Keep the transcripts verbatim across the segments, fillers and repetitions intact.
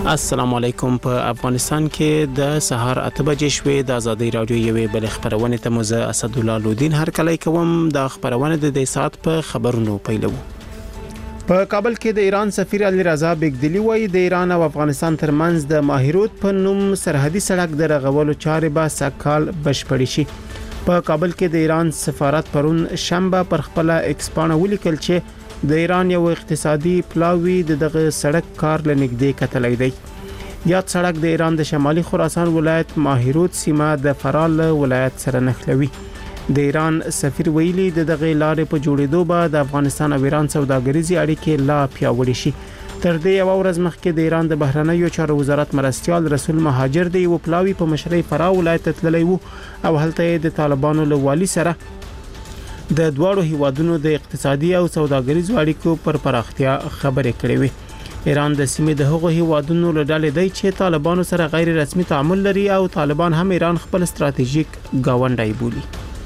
السلام علیکم. په افغانستان کې د سهار اته بجې شوې د ازادي رادیو یوې بل خبرونه ته مزه اسد الله لودین هر کله کوم د خبرونه د دې سات په خبرونو پیلو. په کابل کې د ایران سفیر علي رضا بیگدلی وایي د ایران او افغانستان ترمنځ د ماهیروت په نوم سرحدي سړک د رغولو چارې به سکهال بشپړې شي. په کابل کې د ایران سفارت پرون شنبه پر خپل ایکس پاڼه ولیکل چې د ایران یو اقتصادي پلاوی د دغه سړک کار لنګدې کتلای دی. یاد سړک د ایران د شمالي خراسان ولایت ماهیروت سیمه د فرال ولایت سره نښلوي. د ایران سفیر ویلي د دغه لارې په جوړېدو به د افغانستان او ایران سوداګریزي اړیکې لا پیاوړې شي. تر دې یو ورځ مخکې د ایران د بهرنیو چارو وزارت مرستيال رسول مهاجر دی او پلاوی په مشرۍ فراه ولایت تللی وو او هلته د طالبانو له والي سره د دوړو هیوادونو د اقتصادي او سوداګریزو اړیکو پر پراختیا خبرې کړې وي. ایران د سیمې د هغو هیوادونو له ډلې دی چې طالبانو سره غیر رسمي تعامل لري او طالبان هم ایران خپل ستراتیژیک گاونډی بولي.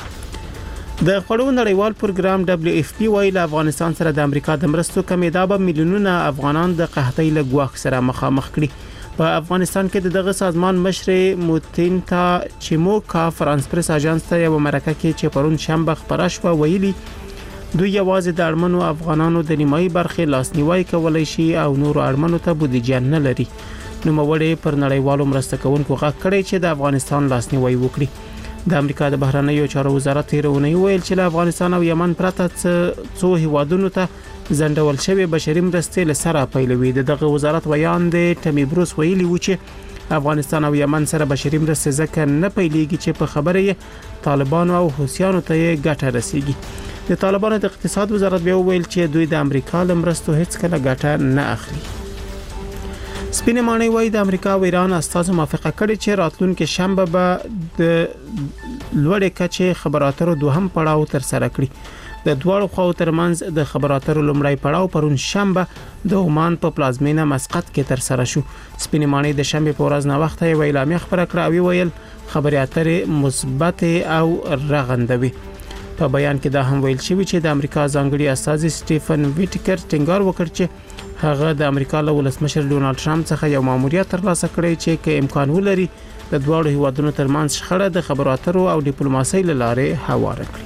د خړو نړیوال پروګرام دبليو اف پی وايي له افغانستان سره د امریکا د مرستو کمیدا به میلیونونه افغانان د قحطۍ له ګواښ سره مخامخ کړي. په افغانستان کې د دغه سازمان مشر موتینتا چیموکا فرانس پریس اژانس ته یو مرکه کې چې پرون شنبه خبره شوه ویلي دوی یوازې د اړمنو افغانانو د نیمایي برخې لاسنیوي کولای شي او نور اړمنو ته بودیجه نه لري. نو موړې پر نړیوالو مرسته کوونکو غږ کړی چې د افغانستان لاسنیوي وکړي. د امریکا د بهرنیو چارو وزارت تیرونه ویل چې له افغانستان او یمن پرته څو هیوادونو ته زندول شوی بشري مرستې له سره پیلوي. دغه وزارت بیان دی ټمی بروس ویلي و چې افغانستان او یمن سره بشري مرستې ځکه نه پیلېږي چې په خبره یې طالبانو او حوثیانو ته یې ګټه رسیږي. د طالبانو د اقتصاد وزارت بیا ویل چې دوی د امریکا له مرستو هیڅ کله ګټه نه اخلي. سپینې ماڼۍ وایي د امریکا او ایران استازو موافقه کړې چې راتلونکي شنبه به د لوړې کچې خبراتو دوهم پړاو تر سره کړي. د دوړو خواو ترمنځ د خبراتو لومړی پړاو پرون شنبه د عمان په پلازمینه مسقط کې تر سره شو. سپینې ماڼۍ د شنبه په ورځ نه وخت یې اعلامیه خبره کړه او ویل خبري اترې مثبت او رغندوي. په بیان کې دا هم ویل شوی چې د امریکا ځانګړي استاذ سټيفن ویټکر ټینګار وکړ چې هغه د امریکا له ولسمشر ډونالد ټرمپ څخه یو ماموریت ترلاسه کړی چې کې امکان ولري د دوه هیوادونو ترمنځ شخړه د خبرو اترو او ډیپلوماسۍ لاره هواره کړي.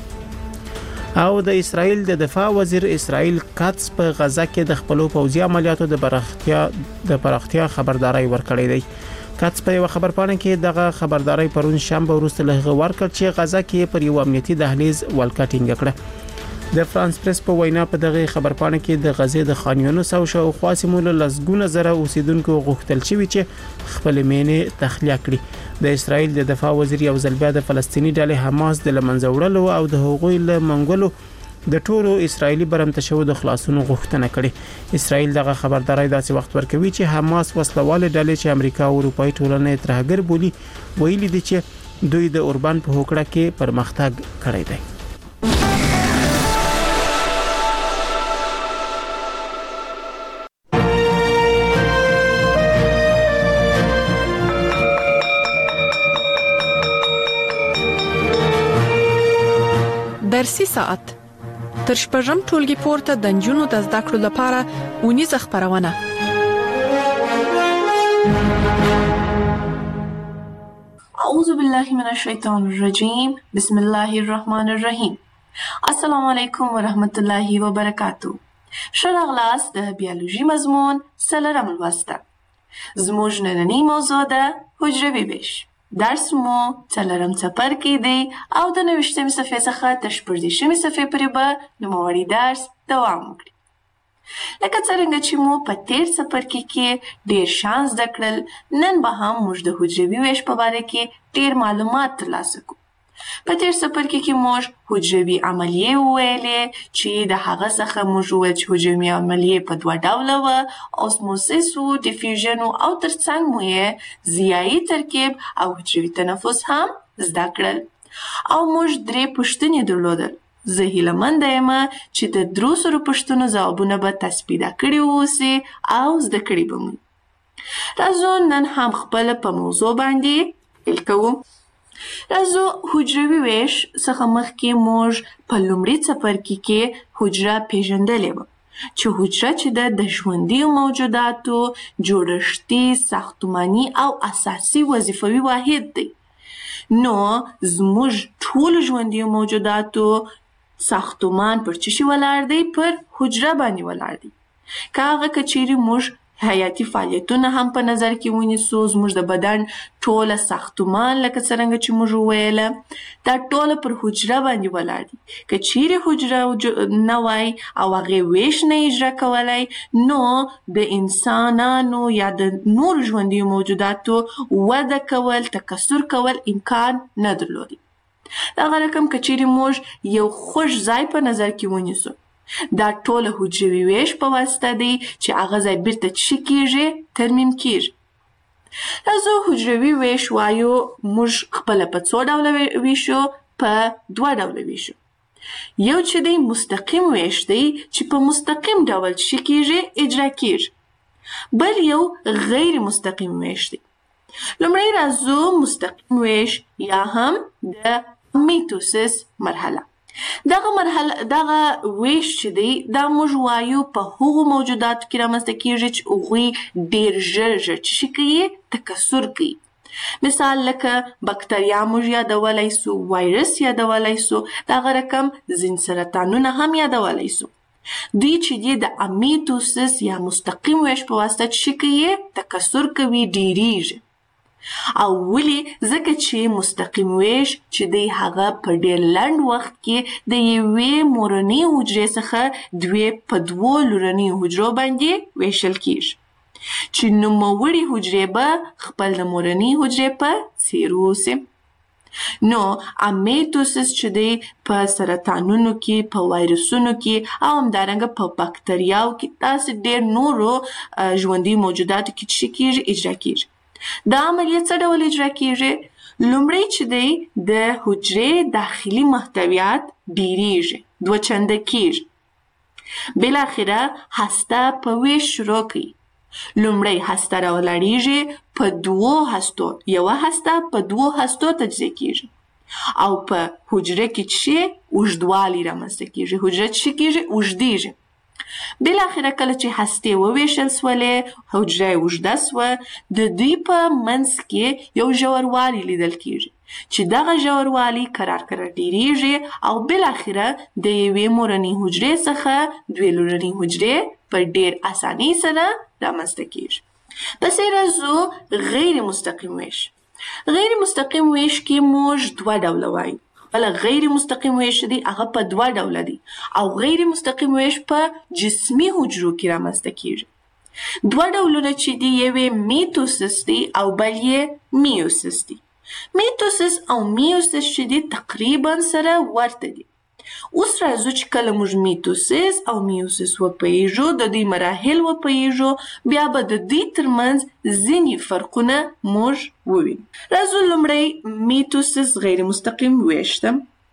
او د اسرائیل د دفاع وزیر اسرائیل کاتس په غزا کې د خپلو پوځي عملیاتو د پراختیا د پراختیا خبرداري ورکړې دی. کاتس په یو خبرپاڼه کې دغه خبرداري پرون شنبه وروسته له ورکړ چې غزا کې پر یو امنیتي دهلیز ولکټینګ کړه. د فرانس پریس په وینا په دغه خبرپاڼه کې د غزې د خان یونس او شاوخوا سیمو له لسګونه زره اوسیدونکو غوښتل شوی چې خپل مینې تخلیه کړي. د اسرائیل د دفاع وزیر یو ځل بیا د فلسطینی ډلې حماس د لمنځه وړلو او د هغوی له منګولو د ټولو اسرایلی برمته شو د خلاصونو غوښتنه کړې. اسرائیل دغه خبرداري داسې وخت ورکوي چې حماس وسلواله ډلې چې امریکا او اروپאי ټولنه ترهګر بولي ویلي دي چې دوی د اوربان په هوکړه کې پرمختګ کړی دی. درسي ساعت تر شپږم ټولګي پورته د نجونو د زده کړو لپاره اونیزه خبرونه. اعوذ بالله من الشیطان الرجیم بسم الله الرحمن الرحیم. السلام علیکم ورحمت الله وبرکاتو. شراغلاس د بیولوژي مضمون سلرم لوسته. زموږ نننی موضوع ده حجروي ویش. درس مو څلورم څپرکی دی او د نویشتمې صفحې څخه تر شپږدېرشمې صفحې پورې به نوموړی درس دوام وکړي. لکه څرنګه چې مو په تیر څپرکي کې ډېر شان زده کړل، نن به هم موږ د حجروي ویش په باره کې ډېر معلومات ترلاسه کوو. په تیر څپرکي کې موږ حجروي عملیې وویلې چې د هغه څخه موږ وویل چې حجروي عملیې په دوه ډوله وه، اوسموسیس و ډیفیوژن او ترڅنګ مو یې ضیایي ترکیب او حجروي تنفس هم زده کړل. او موږ درې پوښتنې درلودل. زه هیله منده یم چې د درو سرو پوښتنو ځوابونه به تاسو پیدا کړي واوسئ او زده کړي به مو. راځو نن هم خپله په موضوع باندې پیل کوو. راځو حجروي ویش څخه مخکې موږ په لومړي څپرکي کې حجره پیژندلې وه چې حجره چې ده د ژوندي موجوداتو جوړښتي، ساختماني او اساسي وظیفوي واحد دی. نو زموږ ټول ژوندي موجوداتو ساختمان پر څه شي ولاړ دی؟ پر حجره باندې ولاړ دی. که هغه که چیرې موږ حیاتي فعالیتونه هم په نظر کې ونیسو، زموږ د بدن ټوله ساختمان لکه څرنګه چې موږ وویله دا ټوله پر حجره باندې ولاړ دي. که چیرې حجره نه وای او هغې ویش نه اجرا کولی، نو د انسانانو یا د نورو ژوندیو موجوداتو وده کول، تکثر کول امکان نه درلودی. دغه رقم که چیرې موږ یو خوږ ځای په نظر کې ونیسو، دا ټوله حجروي ویش په واسطه دی چې هغه ځای بیرته څه کیږي؟ ترمیم کیږي. راځو حجروي ویش وایو موږ خپله په څو ډوله ویشو؟ په دوه ډوله ویشو. یو چې دی مستقیم ویش دی چې په مستقیم ډول څه کیږي؟ اجرا کیږي. بل یو غیر مستقیم ویش دی. لومړی راځو مستقیم ویش یا هم د میتوسیس مرحله. دغه مرحله دغه ویش چې دی دا موږ وایو په هغو موجوداتو کې رامنځته کیږي چې هغوی ډیر ژر ژر څه کوي؟ تکثر کوي. مثال لکه بکتریا موږ یادولی سو، وایرس یادولی سو، دغه رقم ځینې سرطانونه هم یادولی سو. دوی چې دی د امیتوسیس یا مستقیم ویش په واسطه څه کوي؟ تکثر کوي، ډیریږي. او ولی؟ ځکه چې مستقیم ویش چې دی هغه په ډیر لنډ وخت کې د یوې مورنۍ حجرې څخه دوې په دوو لورنۍ حجرو باندې ویشل کیږي، چې نوموړي حجرې به خپل د مورنۍ حجرې په څیر اوسي. نو امیتوسیس چې دی په سرطانونو کې، په وایرسونو کې او همدارنګه په بکتریاو کې، داسې ډیر نورو ژوندي موجوداتو کې څه کیږي؟ اجرا کیږي. دا عملیه څه ډول اجرا کیږي؟ لومړی چې دی د حجرې داخلي محتویات ډیریږي، دوه چنده کیږي. بالاخره هسته په ویش شروع کوي. لومړی هسته راولاړیږي په دوو هستو، یوه هسته په دوو هستو تجزیه کیږي او په حجره کې څه اوږدوالی رامنځته کیږي، حجره څه کیږي؟ اوږدیږي. بالاخره کله چې هستې وویشل سولې، حجره اوږده سوه، د دوی په منځ کې یو ژوروالی لیدل کیږي چې دغه ژوروالی کرار کرار ډیریږي او بالاخره د یوې مورنۍ حجرې څخه دوې لورنۍ حجرې په ډیر اسانۍ سره رامنځته کیږي. پسې راځو غیر مستقیم ویش. غیر مستقیم ویش کې موږ دوه ډوله وایو. بل غیر مستقیم ویش دی هغه په دوه ډوله دی او غیر مستقیم ویش په جسمي حجرو کې رامنځته کیږي. دوه ډولونه چې دی یوې میتوسیس دی او بل یې میوسیس دی. میتوسیس او میوسیس چې دی تقریبا سره ورته دي. اوس راځو چې کله موږ میتوسیس او میوسیس وپیژو، د دوی مراحل وپیژو، بیا به د دوی ترمنځ ځینې فرقونه موږ ووینو. راځو لومړی میتوسیس غیر مستقیم ویش ته.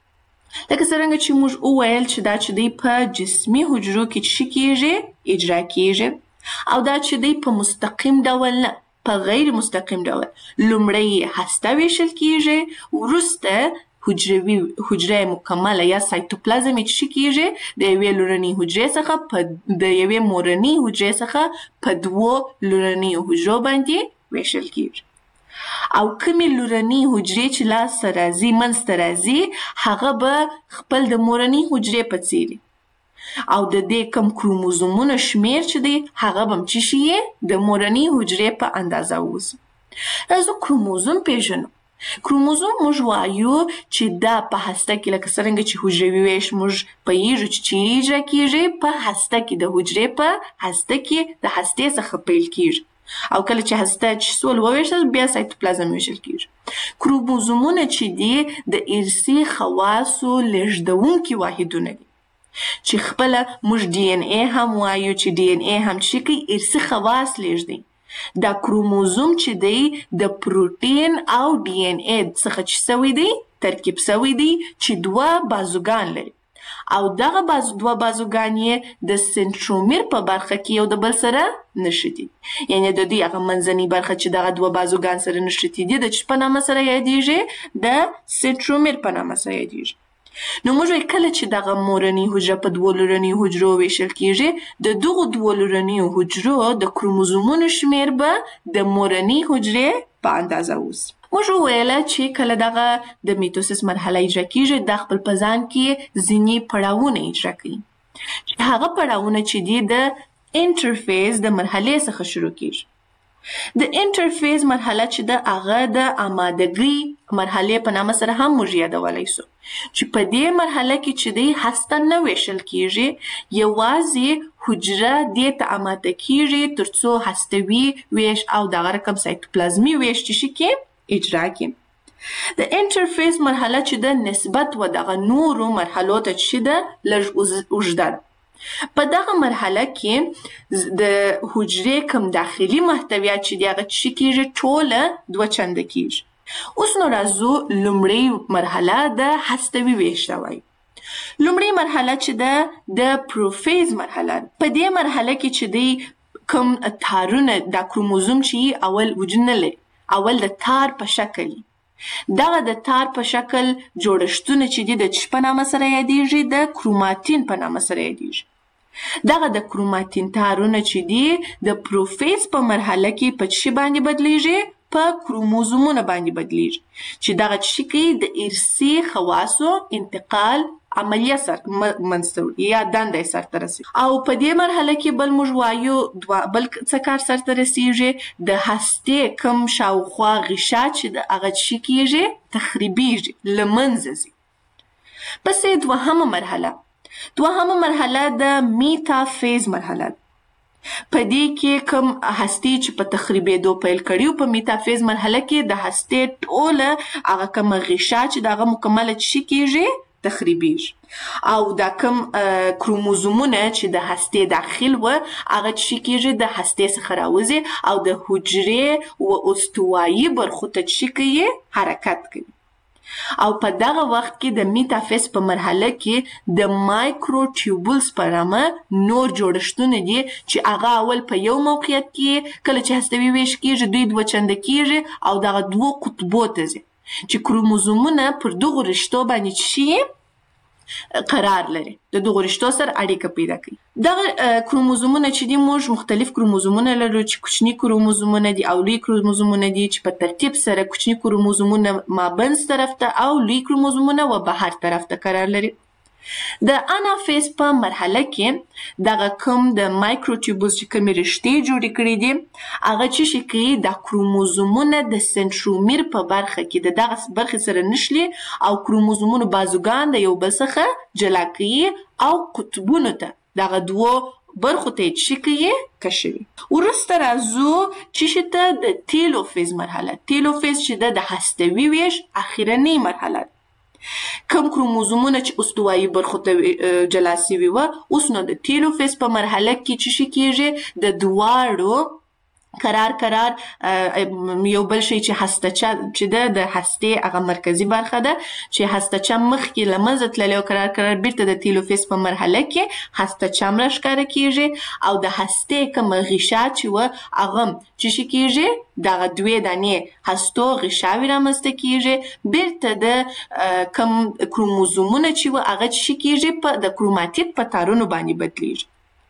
لکه څرنګه چې موږ وویل چې دا چې دی په جسمي حجرو کې څه کیږي؟ اجرا کیږي. او دا چې دی په مستقیم ډول نه، په غیر مستقیم ډول. لومړی هسته ویشل کیږي، وروسته حجروي حجره مکمله یا سایتوپلازم چې کیږي د یوې لورنۍ حجرې څخه په د یوې مورنۍ حجرې څخه په دوو لورنۍ حجرو باندې ویشل کیږي. او کومې لورنۍ حجرې چې لاسته راځي، منځته راځي، هغه به خپل د مورنۍ حجرې په څیر او د دې کم کروموزومونو شمیر چې دی هغه به هم څه شي؟ د مورنۍ حجرې په اندازه اوسي. راځو کروموزوم پیژنو. کروموزوم موږ وایو چې دا په هسته کې لکه څرنګه چې حجروي ویش موږ پوهیږو چې چیرې اجرا کیږي، په هسته کې د حجرې په هسته کې د هستې څخه پیل کیږي او کله چې هسته چې سول وویشل بیا سایتوپلازم ویشل کیږي. کروموزومونه چې دي د ارثي خواصو لیږدونکي واحدونه دي چې خپله موږ ډي ان اے هم وایو چې ډي ان اے هم څه کوي؟ ارثي خواص لیږدوي. دا کروموزوم چې دی د پروتین او ډي ان اے څخه چې سوی دی، ترکیب سوی دی چې دوه بازوګان لري او دغه بازو دوه بازوګان یې د سنترومیر په برخه کې یو د بل سره نښتي. یعنی د دوی هغه منځنۍ برخه چې دغه دوه بازوګان سره نښتي دي د څه په نامه سره یادیږي؟ د سنترومیر په نامه سره یادیږي. نو موږ وایو کله چې دغه مورنۍ حجره په دوه لورنیو حجرو ویشل کیږي د دغو دوه لورنیو حجرو د کروموزومونو شمیر به د مورنۍ حجرې په اندازه اوسي. موږ وویل چې کله دغه د میتوسیس مرحله اجرا کیږي د خپل په ځان کې ځینې پړاوونه اجرا کوي چې هغه پړاوونه چې دي د انټرفیس د مرحلې څخه شروع کیږي. د انټرفیس مرحله چې د هغه د آمادګۍ مرحلې په نامه سره هم موږ یادولی سو چې په دې مرحله کې چې دی هسته نه ویشل کیږي، یوازې حجره دې ته آماده کیږي ترڅو هستوي ویش او دغه رقم سایتوپلازمي ویش چې شي کې اجرا کړي. د انټرفیس مرحله چې د نسبت و دغه نورو مرحلو ته چې ده لږ اوږده ده. په دغه مرحله کې د حجرې کوم داخلي محتویات چې دي هغه چې کیږي ټوله دوه چنده کیږي. اوس نو راځو لومړۍ مرحله د هستوي ویش ته وایي. لومړۍ مرحله چې ده د پروفیز مرحله ده. په دې مرحله کې چې دی کوم تارونه د کروموزوم چې اول وجود نه لري، اول د تار په شکل دغه د تار په شکل جوړښتونه چې دي د چی په نامه سره یادیږي؟ د کروماتین په نامه سره یادیږي. دغه د کروماتین تارونه چې دي د پروفیز په مرحله کې په چی باندې بدلیږي؟ په کروموزومونه باندې بدلیږي چې دغه چی کوي د ارثي خواصو انتقال عملیه سر منځته یا دنده سرته رسي. او په دې مرحله کې بل موږ وایو بل څه کار سرته رسیږي؟ د هستې کوم شاوخوا غشا چې د هغه چی کیږي؟ تخریبیږي، له منځه ځي. پسې دوهمه مرحله دوهمه مرحله د میتافیز مرحله ده. په دې کې کوم هستې چې په تخریبېدو پیل کړي په میتافیز مرحله کې د هستې ټوله هغه کوم غشا چې دغه مکمله چی کیږي؟ تخریبیږي. او دا کوم کروموزومونه چې د هستې داخل و هغه چی کیږي؟ د هستې څخه راوځي او د حجرې و استوایي برخو ته چی کوي؟ حرکت کوي. او په دغه وخت کې د میتافیز په مرحله کې د مایکروټیوبولز په نامه نور جوړښتونه دي چې هغه اول په یو موقعیت کې کله چې هستوي ویش کیږي دوی دوه چنده کیږي او دغه دوه قطبو ته ځي چې کروموزومونه پر دغو رشتو باندې شي قرار لري، د دغو رشتو سره اړیکه پیدا کوي. دغه کروموزومونه چې دي موږ مختلف کروموزومونه لرو چې کوچني کروموزومونه دي او لوی کروموزومونه دي چې په ترتیب سره کوچني کروموزومونه مابینځ طرف ته او لوی کروموزومونه و بهر طرف ته قرار لري. د انافیز په مرحله کې دغه کوم د مایکروټیوبولز چې کومې رشتې جوړې کړي دي هغه چې شي کوي د کروموزومونه د سنترومیر په برخه کې د دغه برخې سره نښلي او کروموزومونو بازوګان د یو بل څخه جلا کوي او قطبونو ته دغه دوو برخو ته چی کوي؟ کشوي. وروسته راځو چې شي ته د تیلوفیز مرحله. تیلوفیز چې د هستوي ویش اخرنۍ مرحله ده. کوم کروموزومونه چې استوایي برخو ته جلا سوي وه اوس نو د تیلوفیز په مرحله کې چې شي کیږي؟ د دواړو قرار قرار یو بل شی چې هستچه چې ده د هستې هغه مرکزي برخه ده چې هستچه مخکې له منځه تللی او قرار قرار بیرته د تیلوفیز په مرحله کې هستچه هم راښکاره کیږي او د هستې کومه غشا چې وه هغه چې شي کیږي؟ دغه دوې دانې هستو غشاوې رامنځته کیږي، بیرته د کوم کروموزومونه چې وه هغه چې شي کیږي د کروماتید په تارونو باندې بدلیږي.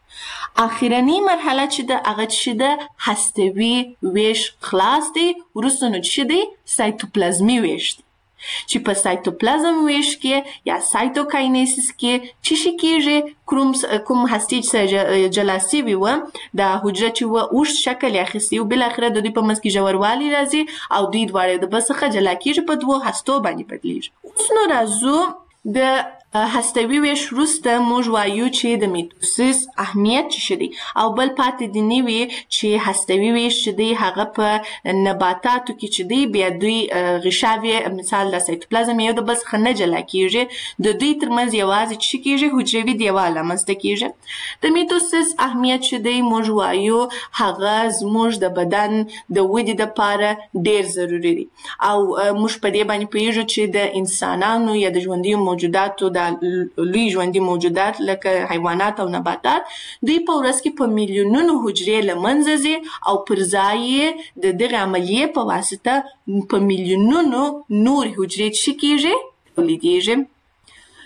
اخرنۍ مرحله چې ده هغه چې ده هستوي ویش خلاص دی. وروسته نو چې دی سایتوپلازمي ویش دی چې په سایتوپلازم ویش کې یا سایتوکاینیسیس کې چې شي کیږي؟ کوم کوم هستې چې جلا سوي وه د حجره چې وه اوږد شکل یې اخیستی و بالاخره د دوی په منځ کې ژوروالی راځي او دوی دواړه د بل څخه جلا کیږي په دوو هستو باندې بدلیږي. اوس نو راځو د هستوي ویش وروسته موږ وایو چې د میتوسیس اهمیت څه شی دی او بل پاتې دې نه وي چې هستوي ویش چې دی هغه په نباتاتو کې چې دی بیا دوی غشاوې مثال د سایتوپلازم یو د بل څخه نه جلا کیږي، د دوی ترمنځ یوازې څه کیږي؟ حجروي دیوال رامنځته کیږي. د میتوسیس اهمیت چې دی موږ وایو هغه زموږ د بدن د ودې دپاره ډیر ضروري دی او موږ په دې باندې پوهیږو چې د انسانانو یا د ژوندیو موجوداتو د لوی ژوندي موجودات لکه حیوانات او نباتات دوی په ورځ کې په میلیونونو حجرې له منځه ځي او پر ځای یې د دغې عملیې په واسطه په میلیونونو نورې حجرې څه کیږي؟ تولیدیږي.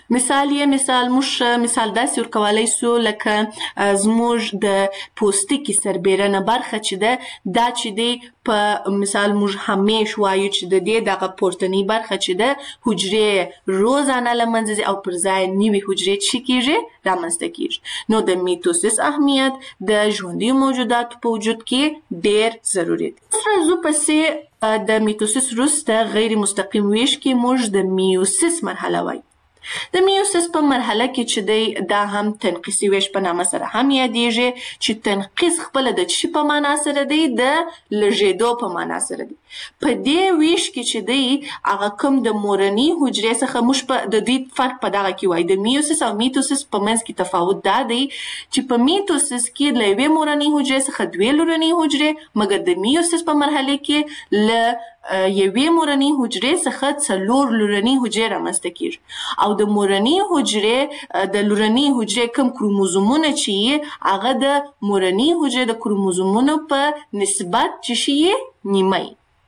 مثال یې مثال موږ مثال داسې ورکولی سو لکه زموږ د پوستکي سربیرنه برخه چې ده دا چې دی په مثال موږ همیش وایو چې د دې دغه پورتنۍ برخه چې ده حجرې روزانه له منځه ځي او پر ځای نوي حجرې څه کېږي رامنځته کېږي. نو د میتوسیس اهمیت د ژوندیو موجوداتو په وجود کې ډېر ضروري دی. راځو پسې د میتوسیس وروسته غیر مستقیم ویش کې موږ د میوسیس مرحله وایو. د میوسیس په مرحله کې چې دی دا هم تنقیصي ویش په نامه سره هم یادیږي چې تنقیص خپله د څه په معنا سره دی د لږېدو په معنا سره دی. په دې ویش کې چې دی هغه کوم د مورني حجرې څخه موږ په د دې فرق په دغه کې وایو. د میوسیس او میتوسیس په منځ کې تفاوت دا دی چې په میتوسیس کې له یوې مورنۍ حجرې څخه دوې لورنۍ حجرې مګر د میوسیس په مرحله کې له یوې مورنۍ حجرې څخه څلور لورنۍ حجرې رامنځته کېږي او د مورنۍ حجرې د لورنۍ حجرې کوم کروموزومونه چې هغه د مورنۍ حجرې د کروموزومونو په نسبت چې شي نیمه.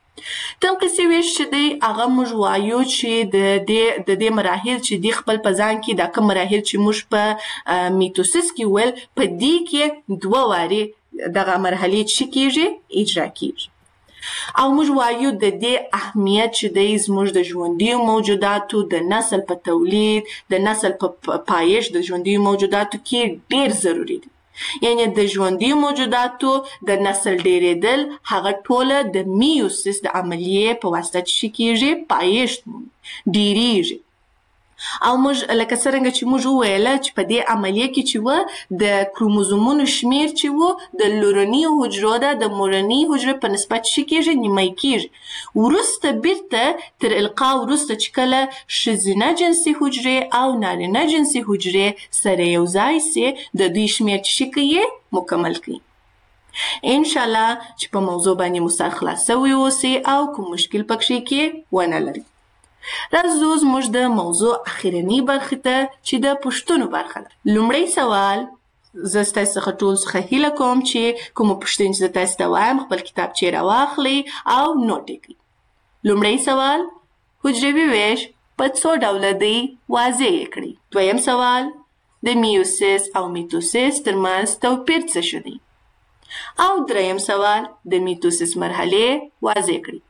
تنقیصي ویش چې دی هغه موږ وایو چې د دې د دې مراحل چې دی خپل په ځان کې دا کوم مراحل چې موږ په میتوسیس کې ول په دې کې دوه وارې دغه مرحلې چې کېږي اجرا کېږي. او موږ وایو د دې اهمیت چې دی زموږ د ژوندیو موجوداتو د نسل په تولید د نسل په پایش د ژوندیو موجوداتو کې ډېر ضروري دی. یعنی د ژوندیو موجوداتو د نسل ډېرېدل هغه ټوله د میوسیس د عملیې په واسطه چې کېږي پایش ډېرېږي. او موږ لکه څرنګه چې موږ وویله چې په دې عملیه کې چې و د کروموزومونو شمیر چې و د لورنیو حجرو ده د مورنۍ حجرې په نسبت چې کېږي نیمه کېږي. وروسته بیرته تر القا وروسته چې کله ښځینه جنسي حجرې او نارینه جنسي حجرې سره یو ځای سي د دوی شمیر چې کوي مکمل کوي. انشاءالله چې په موضوع باندې مو سر خلاص سوی اوسي او کوم مشکل پکښې کې ونه لري. راځو زموږ د موضوع اخرنۍ برخې ته چې د پوښتنو برخه ده. لومړی سوال زه ستاسو څخه ټول څخه هیله کوم چې کومه پوښتنه چې زه تاسو ته وایم خپل کتابچې راواخلئ او نوټ یې کړئ. لومړی سوال حجروي ویش په څو ډوله دی واضح یې کړئ. دویم سوال د میوسیس او میتوسیس ترمنځ توپیر څه شو دی. او دریم سوال د میتوسیس مرحلې واضح کړئ.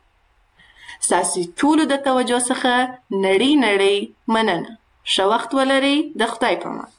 ستاسو ټولو د توجه څخه نړۍ نړۍ مننه. ښه وخت ولرئ. د خدای په امان.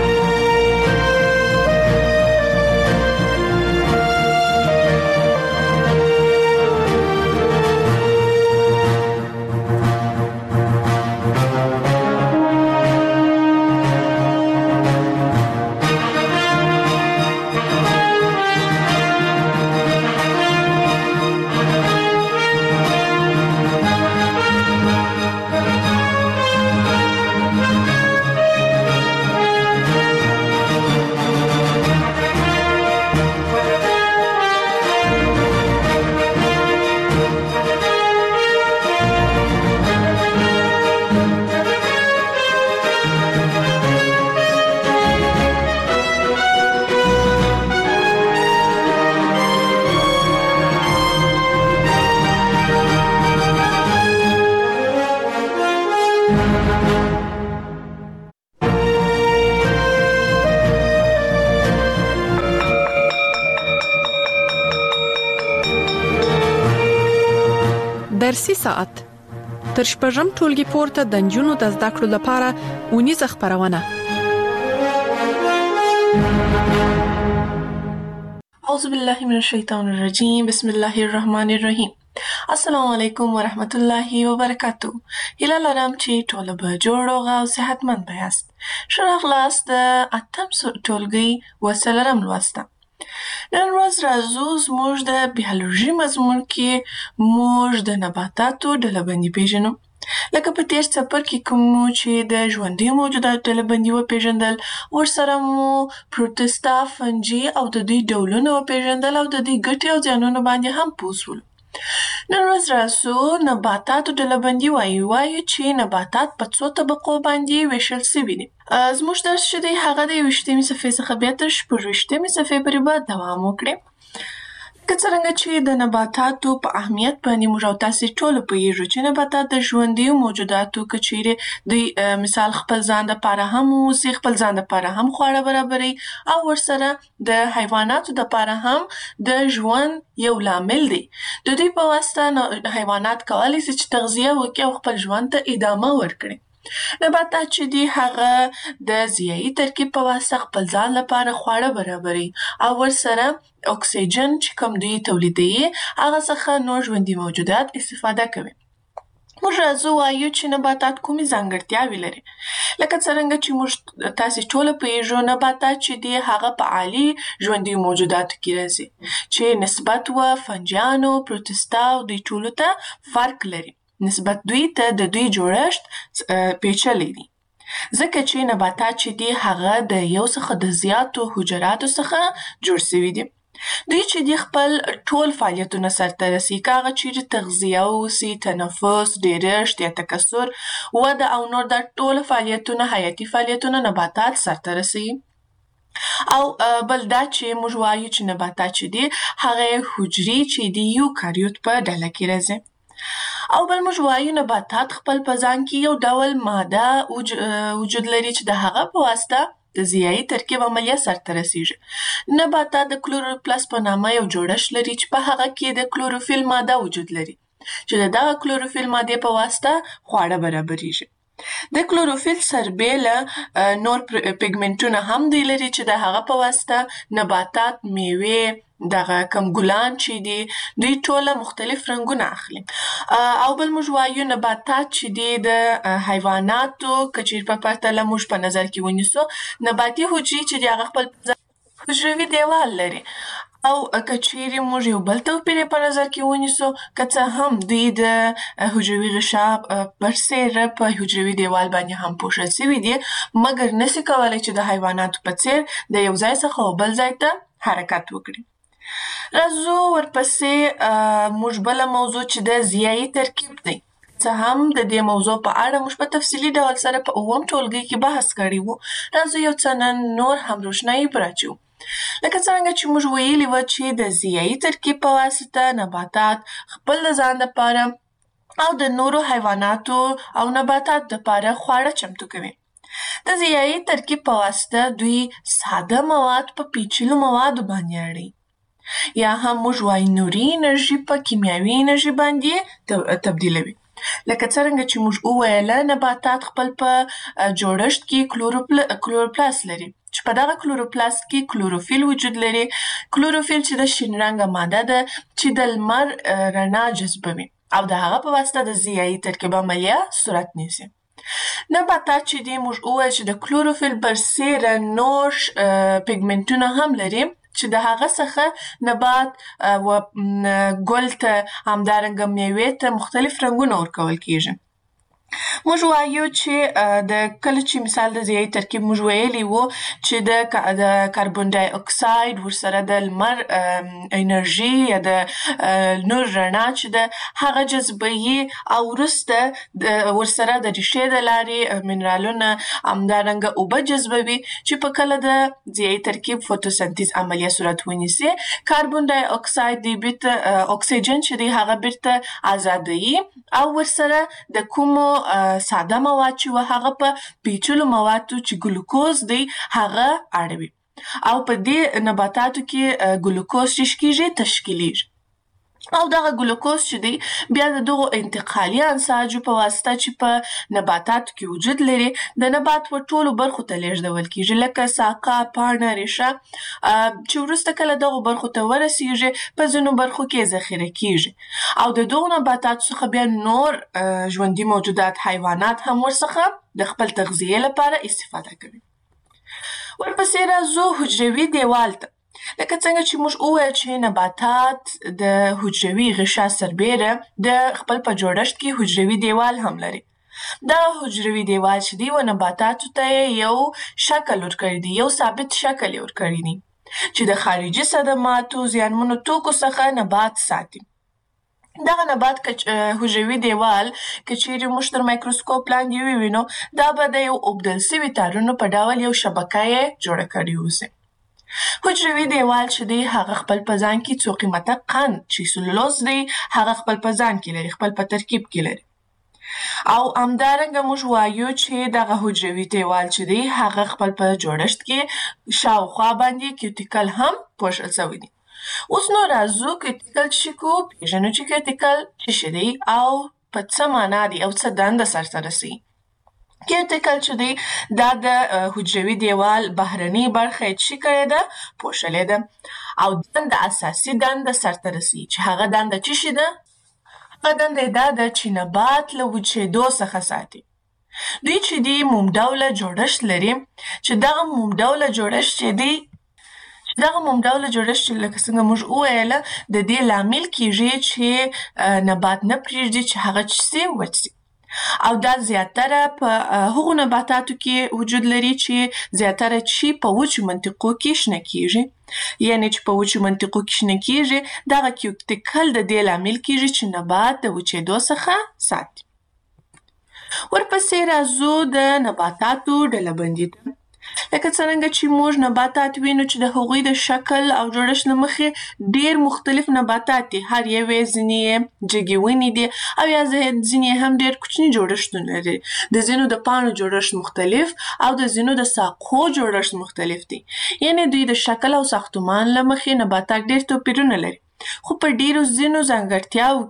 درسي ساعت تر شپږم ټولګي پورته د نجونو د زده کړو لپاره اونیزه خبرونه. اعوذ بالله من الشیطان الرجیم. بسم الله الرحمن الرحیم. السلام علیکم ورحمت الله وبرکاتو. هیله لرم چې ټول به جوړ او صحتمند یاست. ښه راغلاست د اتم ټولګي وسلرم لوسته. نن ورځ راځو زموږ د بیولوژي مضمون کې موږ د نباتاتو ډلبندي پیژنو. لکه په تیر څپر کې کوم چې د ژوندي موجوداتو ډلبندي وپیژندل، ورسره مو پروټستا، فنجي او د دوی ډولونه وپیژندل او د دوی ګټې او زیانونه باندې هم پوه شولو. نن ورځ راځو نباتاتو ډلبندي وایو. وایو چې نباتات په څو طبقو باندې ویشل شوي دي. زموږ درس چې دی هغه د یویشتمې صفحې څخه بیا تر شپږویشتمې صفحې پورې به دوام وکړي. که څرنګه چې د نباتاتو په اهمیت باندې موږ او تاسې ټول پوهیږو چې نباتات د ژوندیو موجوداتو که چیرې دوی مثال خپل ځان دپاره هم اوسي، خپل ځان دپاره هم خواړه برابروي او ورسره د حیواناتو دپاره هم د ژوند یو لامل دی. د دوی په واسطه حیوانات کولی سي چې تغذیه وکړي او خپل ژوند ته ادامه ورکړي. نباتات چې دي هغه د ضیایي ترکیب په واسطه خپل ځان لپاره خواړه برابروي او ورسره اکسیجن چې کوم دوی تولیدوي هغه څخه نور ژوندي موجودات استفاده کوي. موږ راځو وایو چې نباتات کومې ځانګړتیاوې لري. لکه څرنګه چې موږ تاسې ټوله پوهیږو نباتات چې دي هغه په عالي ژوندیو موجوداتو کې راځي چې نسبت و فنجیانو، پروتستا او دوی ټولو ته فرق لري. نسبت دوی ته د دوی جوړښت پیچلی دی. ځکه چې نباتات چې دي هغه د یو څخه د زیاتو حجراتو څخه جوړ سوي دي. دوی چې دي خپل ټول فعالیتونه سرته رسي، که هغه چیرې تغذیه اوسي، تنفس، ډیرښت یا تکثر، وده او نور دا ټول فعالیتونه حیاتي فعالیتونه نباتات سرته رسوي. او بل دا چې موږ وایو چې نباتات چې دي هغه حجرې چې دي یوکاریوت په ډله کې راځي. او بل موږ وایو نباتات خپل په ځان کې یو ډول ماده وجود لري چې د هغه په واسطه د ضیایي ترکیب عملیه سرته رسیږي. نباتات د کلوروپلاست په نامه یو جوړښت لري چې په هغه کې د کلوروفیل ماده وجود لري چې د دغه کلوروفیل مادې په واسطه خواړه برابریږي. د کلوروفیل سربیله نور پیګمنټونه هم دوی لري چې د هغه په واسطه نباتات، میوې، دغه کم ګلان چې دي دوی ټوله مختلف رنګونه اخلي. او بل موږ وایو نباتات چې دي د حیواناتو که چیرې په پرتله موږ په نظر کې ونیسو، نباتي حجرې چې دي هغه خپل حجروي دیوال لري. او که چیرې موږ یو بل توپیر په نظر کې ونیسو، که څه هم دوی د حجروي غشا برسیره په حجروي دیوال باندې هم پوښل سوي دي، مګر نسي کولی چې د حیواناتو په څیر د یو ځای څخه بل ځای ته حرکت وکړي. راځو ورپسې موږ بله موضوع چې د ضیایي ترکیب دی. څه هم د دې موضوع په اړه موږ په تفصیلي ډول سره په اووم ټولګي کې بحث کړی وو. راځو یو څه نن نور هم روښنایي پرې اچوو. لکه څرنګه چې موږ ویلي وو چې د ضیایي ترکیب په واسطه نباتات خپل د ځان دپاره او د نورو حیواناتو او نباتاتو دپاره خواړه چمتو کوي. د ضیایي ترکیب په واسطه دوی ساده مواد په پیچلو موادو باندې اړوي، یا هم موږ وایو نوري انرژي په کیمیاوي انرژي باندې تبدیلوي. لکه څرنګه چې موږ وویله نباتات خپل په جوړښت کې کلوروپلاست لري چې په دغه کلوروپلاست کې کلوروفیل وجود لري. کلوروفیل چې د شین رنګه ماده ده چې د لمر رڼا جذبوي او د هغه په واسطه د ضیایي ترکیب عملیه صورت نیسي. نباتات چې دي موږ وویل چې د کلوروفیل برسیره نور پیګمنټونه هم لري چې د هغه څخه نبات و ګل ته همدارنګه میوې ته مختلف رنګونه ورکول کیږي. موږ وایو چې د کله چې مثال د ضیایي ترکیب موږ ویلي وو چې د کاربن ډای اکساید ورسره د لمر انرژي یا د نور رڼا چې ده هغه جذبوي او وروسته ورسره د ریښې د لارې منرالونه همدارنګه اوبه جذبوي چې په کله د ضیایي ترکیب فوتوسنتیز عملیه صورت ونیسي. کاربن ډای اکساید دی بیرته اکسیجن چې دی هغه بیرته ازادوي او ورسره د کومو ساده مواد چې و هغه په پیچلو موادو چې ګلوکوز دی هغه اړوي او په دې نباتاتو کې ګلوکوز چې کیږي تشکیلیږي او دغه ګلوکوز چې دی بیا د دغو انتقالي انساجو په واسطه چې په نباتاتو کې وجود لري د نبات په ټولو برخو ته لیږدول کیږي، لکه ساقه، پاڼه، ریښه چې وروسته کله دغو برخو ته ورسیږي په ځینو برخو کې ذخیره کیږي او د دغو نباتاتو څخه بیا نور ژوندي موجودات حیوانات هم ورڅخه د خپل تغذیې لپاره استفاده کوي. ورپسې راځو حجروي دیوال ته. لکه څنګه چې موږ وویل چې نباتات د حجروي غشا سربیره د خپل په جوړښت کې حجروي دیوال هم لري. دا حجروي دیوال چې دی و نباتاتو ته یو شکل ورکړی دی، یو ثابت شکل یې ورکړی دی چې د خارجي صدماتو زیانمنو توکو څخه نبات ساتي. دغه نبات حجروي دیوال که چیرې موږ تر مایکروسکوپ لاندې ووینو دا به د یو اوبدل سوي تارونو په ډول یو شبکه یې جوړه کړې اوسي. حجروي دیوال چې دی هغه خپل په ځان کې څو قیمته قند چې سلولوز دی هغه خپل په ځان کې لري، خپل په ترکیب کې لري. او همدارنګه موږ وایو چې دغه حجروي دیوال چې دی هغه خپل په جوړښت کې شاوخوا باندې کیوټیکل هم پوښل شوی دی. اوس نو راځو کیوټیکل چې کو پیژنو چې کیوټیکل څه شی دی او په څه معنا دی او څه دنده سرته رسوي. کیوټیکل چې دی دا د حجروي دیوال بهرنۍ برخه یې څه کړې ده پوښلې ده او دنده اساسي دنده سرته رسوي چې هغه دنده څه شی ده؟ هغه دنده یې دا ده چې نبات له وچېدو څخه ساتي. دوی چې دی موم ډوله جوړښت لري چې دغه موم ډوله جوړښت چې دی چې دغه موم ډوله جوړښت چې لکه څنګه موږ وویله د دې لامل کیږي چې نبات نه پرېږدي چې هغه څه سي وچ سي. او دا زیاتره په هغو نباتاتو کې وجود لري چې زیاتره چې په وچو منطقو کې شنه کیږي. یعنې چې په وچو منطقو کې شنه کیږي دغه کیوټیکل د دې لامل کیږي چې نبات د وچېدو څخه ساتي. ورپسې راځو د نباتاتو ډلبندي ته. لکه څرنګه چې موږ نباتات وینو چې د هغوی د شکل او جوړښت له مخې ډېر مختلف نباتات دي. هر یو یې ځینې یې جګې ونې دي او یا ځینې یې هم ډېر کوچني جوړښتونه لري. د ځینو د پاڼو جوړښت مختلف او د ځینو د ساقو جوړښت مختلف دي. یعنې دوی د شکل او ساختمان له مخې نباتات ډېر توپیرونه لري. خو په ډېرو ځینو ځانګړتیاوو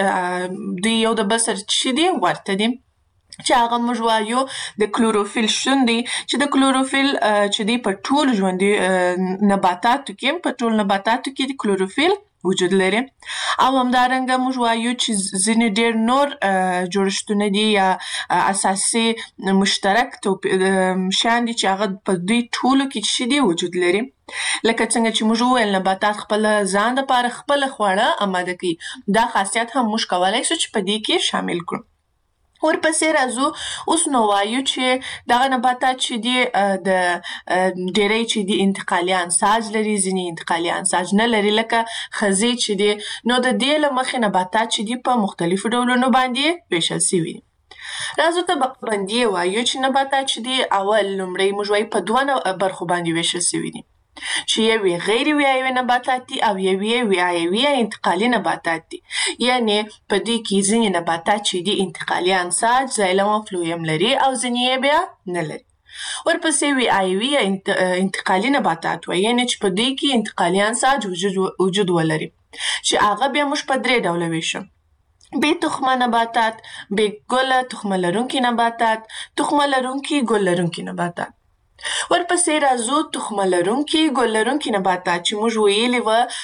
کې دوی یو د بل سره څه دي ورته دي. چې هغه موږ وایو د کلوروفیل شتون دی چې د کلوروفیل چې دی په ټولو ژوندي نباتاتو کې په ټولو نباتاتو کې د کلوروفیل وجود لري. او همدارنګه موږ وایو چې ځینې ډېر نور جوړښتونه دي یا اساسي مشترک شیان دي چې هغه په دوی ټولو کې څه دي وجود لري. لکه څنګه چې موږ وویل نباتات خپل ځان دپاره خپله خواړه اماده کوي. دا خاصیت هم موږ کولی شو چې په دې کې شامل کړو. ورپسې راځو اوس نو وایو چې دغه نباتات چې دي د ډېری چې دي انتقالي انساج لري، ځینې انتقالي انساج نه لري لکه خزې چې دي. نو د دې له مخې نباتات چې دي په مختلفو ډولونو باندې ویشل سوي دي. راځو طبقه بندي وایو چې نباتات چې دي اول لومړی موږ وایو په دوه برخو باندې ویشل سوي دي چې یو غیر ویایوي نباتات دي او یو ویایوي یا انتقالي نباتات دي. یعنې په دې کې ځینې نباتات چې دي انتقالي انساج زایلم او فلویم لري او ځینې یې بیا نه لري. ورپسې ویایوي یا انتقالي نباتات وایي یعنې چې په دې کې انتقالي انساج وجود وجود ولري چې هغه بیا موږ په درې ډوله ویشو. بې تخمه نباتات، بې ګله تخمه لرونکي نباتات، تخمه لرونکي ګل لرونکي نباتات. ورپسې راځو تخمه لرونکي ګل لرونکي نباتات چې موږ ویلي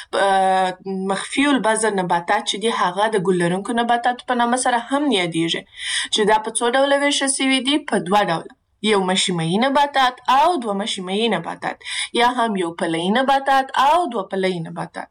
وه مخفي البذر نباتات چې دي هغه د ګل لرونکو نباتاتو په نامه سره هم یادیږي چې دا په څو ډوله ویشل سوي دي په دوه ډوله. یو مشیمه‌یي نباتات او دوه مشیمه‌یي نباتات یا هم یو پله‌یي نباتات او دوه پله‌یي نباتات.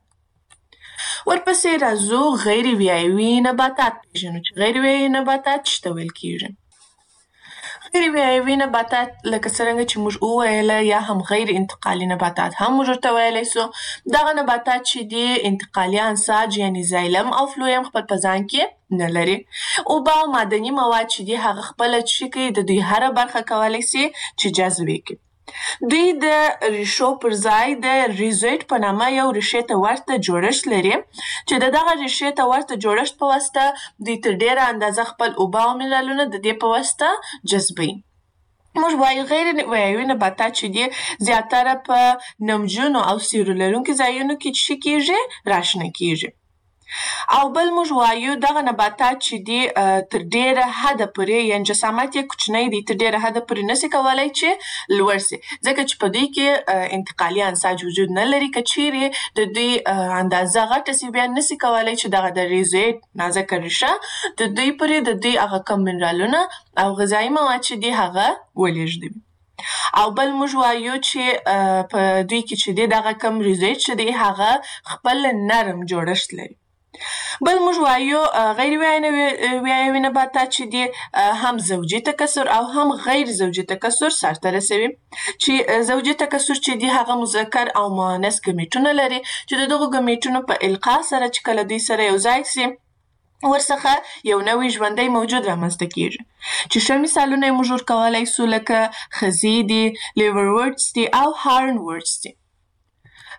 ورپسې راځو غیر ویایوي نباتات پیژنو چې غیر ویایوي نباتات څه ته ویل کیږي. غیر ویایوي نباتات لکه څرنګه چې موږ وویله یا هم غیر انتقالي نباتات هم موږ ورته ویلی سو. دغه نباتات چې دي انتقالي انساج یعنې زایلم او فلویم خپل په ځان کې نه لري. اوبه او معدني مواد چې دي هغه خپله څه کوي د دوی هره برخه کولی سي چې جذب یې کړي. دوی د ریښو پر ځای د ریزویټ په نامه یو ریښې ته ورته جوړښت لري چې د دغه ریښې ته ورته جوړښت په واسطه دوی تر ډېره اندازه خپل اوبه او منرالونه د دې په واسطه جذبوي. موږ وایو غیر ویایوي نباتات چې دي زیاتره په نمجنو او سیوري لرونکي ځایونو کې څه کیږي راشنه کیږي. او بل موږ وایو دغه نباتات چې دي تر ډېره حده پورې یعنې جسامت یې کوچنی دی تر ډېره حده پورې نسي کولی چې لوړ سي ځکه چې په دوی کې انتقالي انساج وجود نه لري. که چیرې د دوی اندازه غټه سي بیا نسي کولی چې دغه د ریزویټ نازکه ریښه د دوی پورې د دوی هغه کم منرالونه او غذایي مواد چې دي هغه ولېږدوي. او بل موږ وایو چې په دوی کې چې دی دغه کم ریزویټ چې دی هغه خپل نرم جوړښت لري. بل موږ وایو غیر ویایوي نباتات چې دي هم زوجي تکثر او هم غیر زوجي تکثر سرته رسوي. چې زوجي تکثر چې دي هغه مذکر او مؤنث ګمیټونه لري چې د دغو ګمیټونو په القا سره چې کله دوی سره یو ځای سي ورڅخه یو نوی ژوندی موجود رامنځته کیږي چې ښه مثالونه یې موږ ورکولی سو لکه خزې دي، لیورورډز دي او هارن ورډز دي.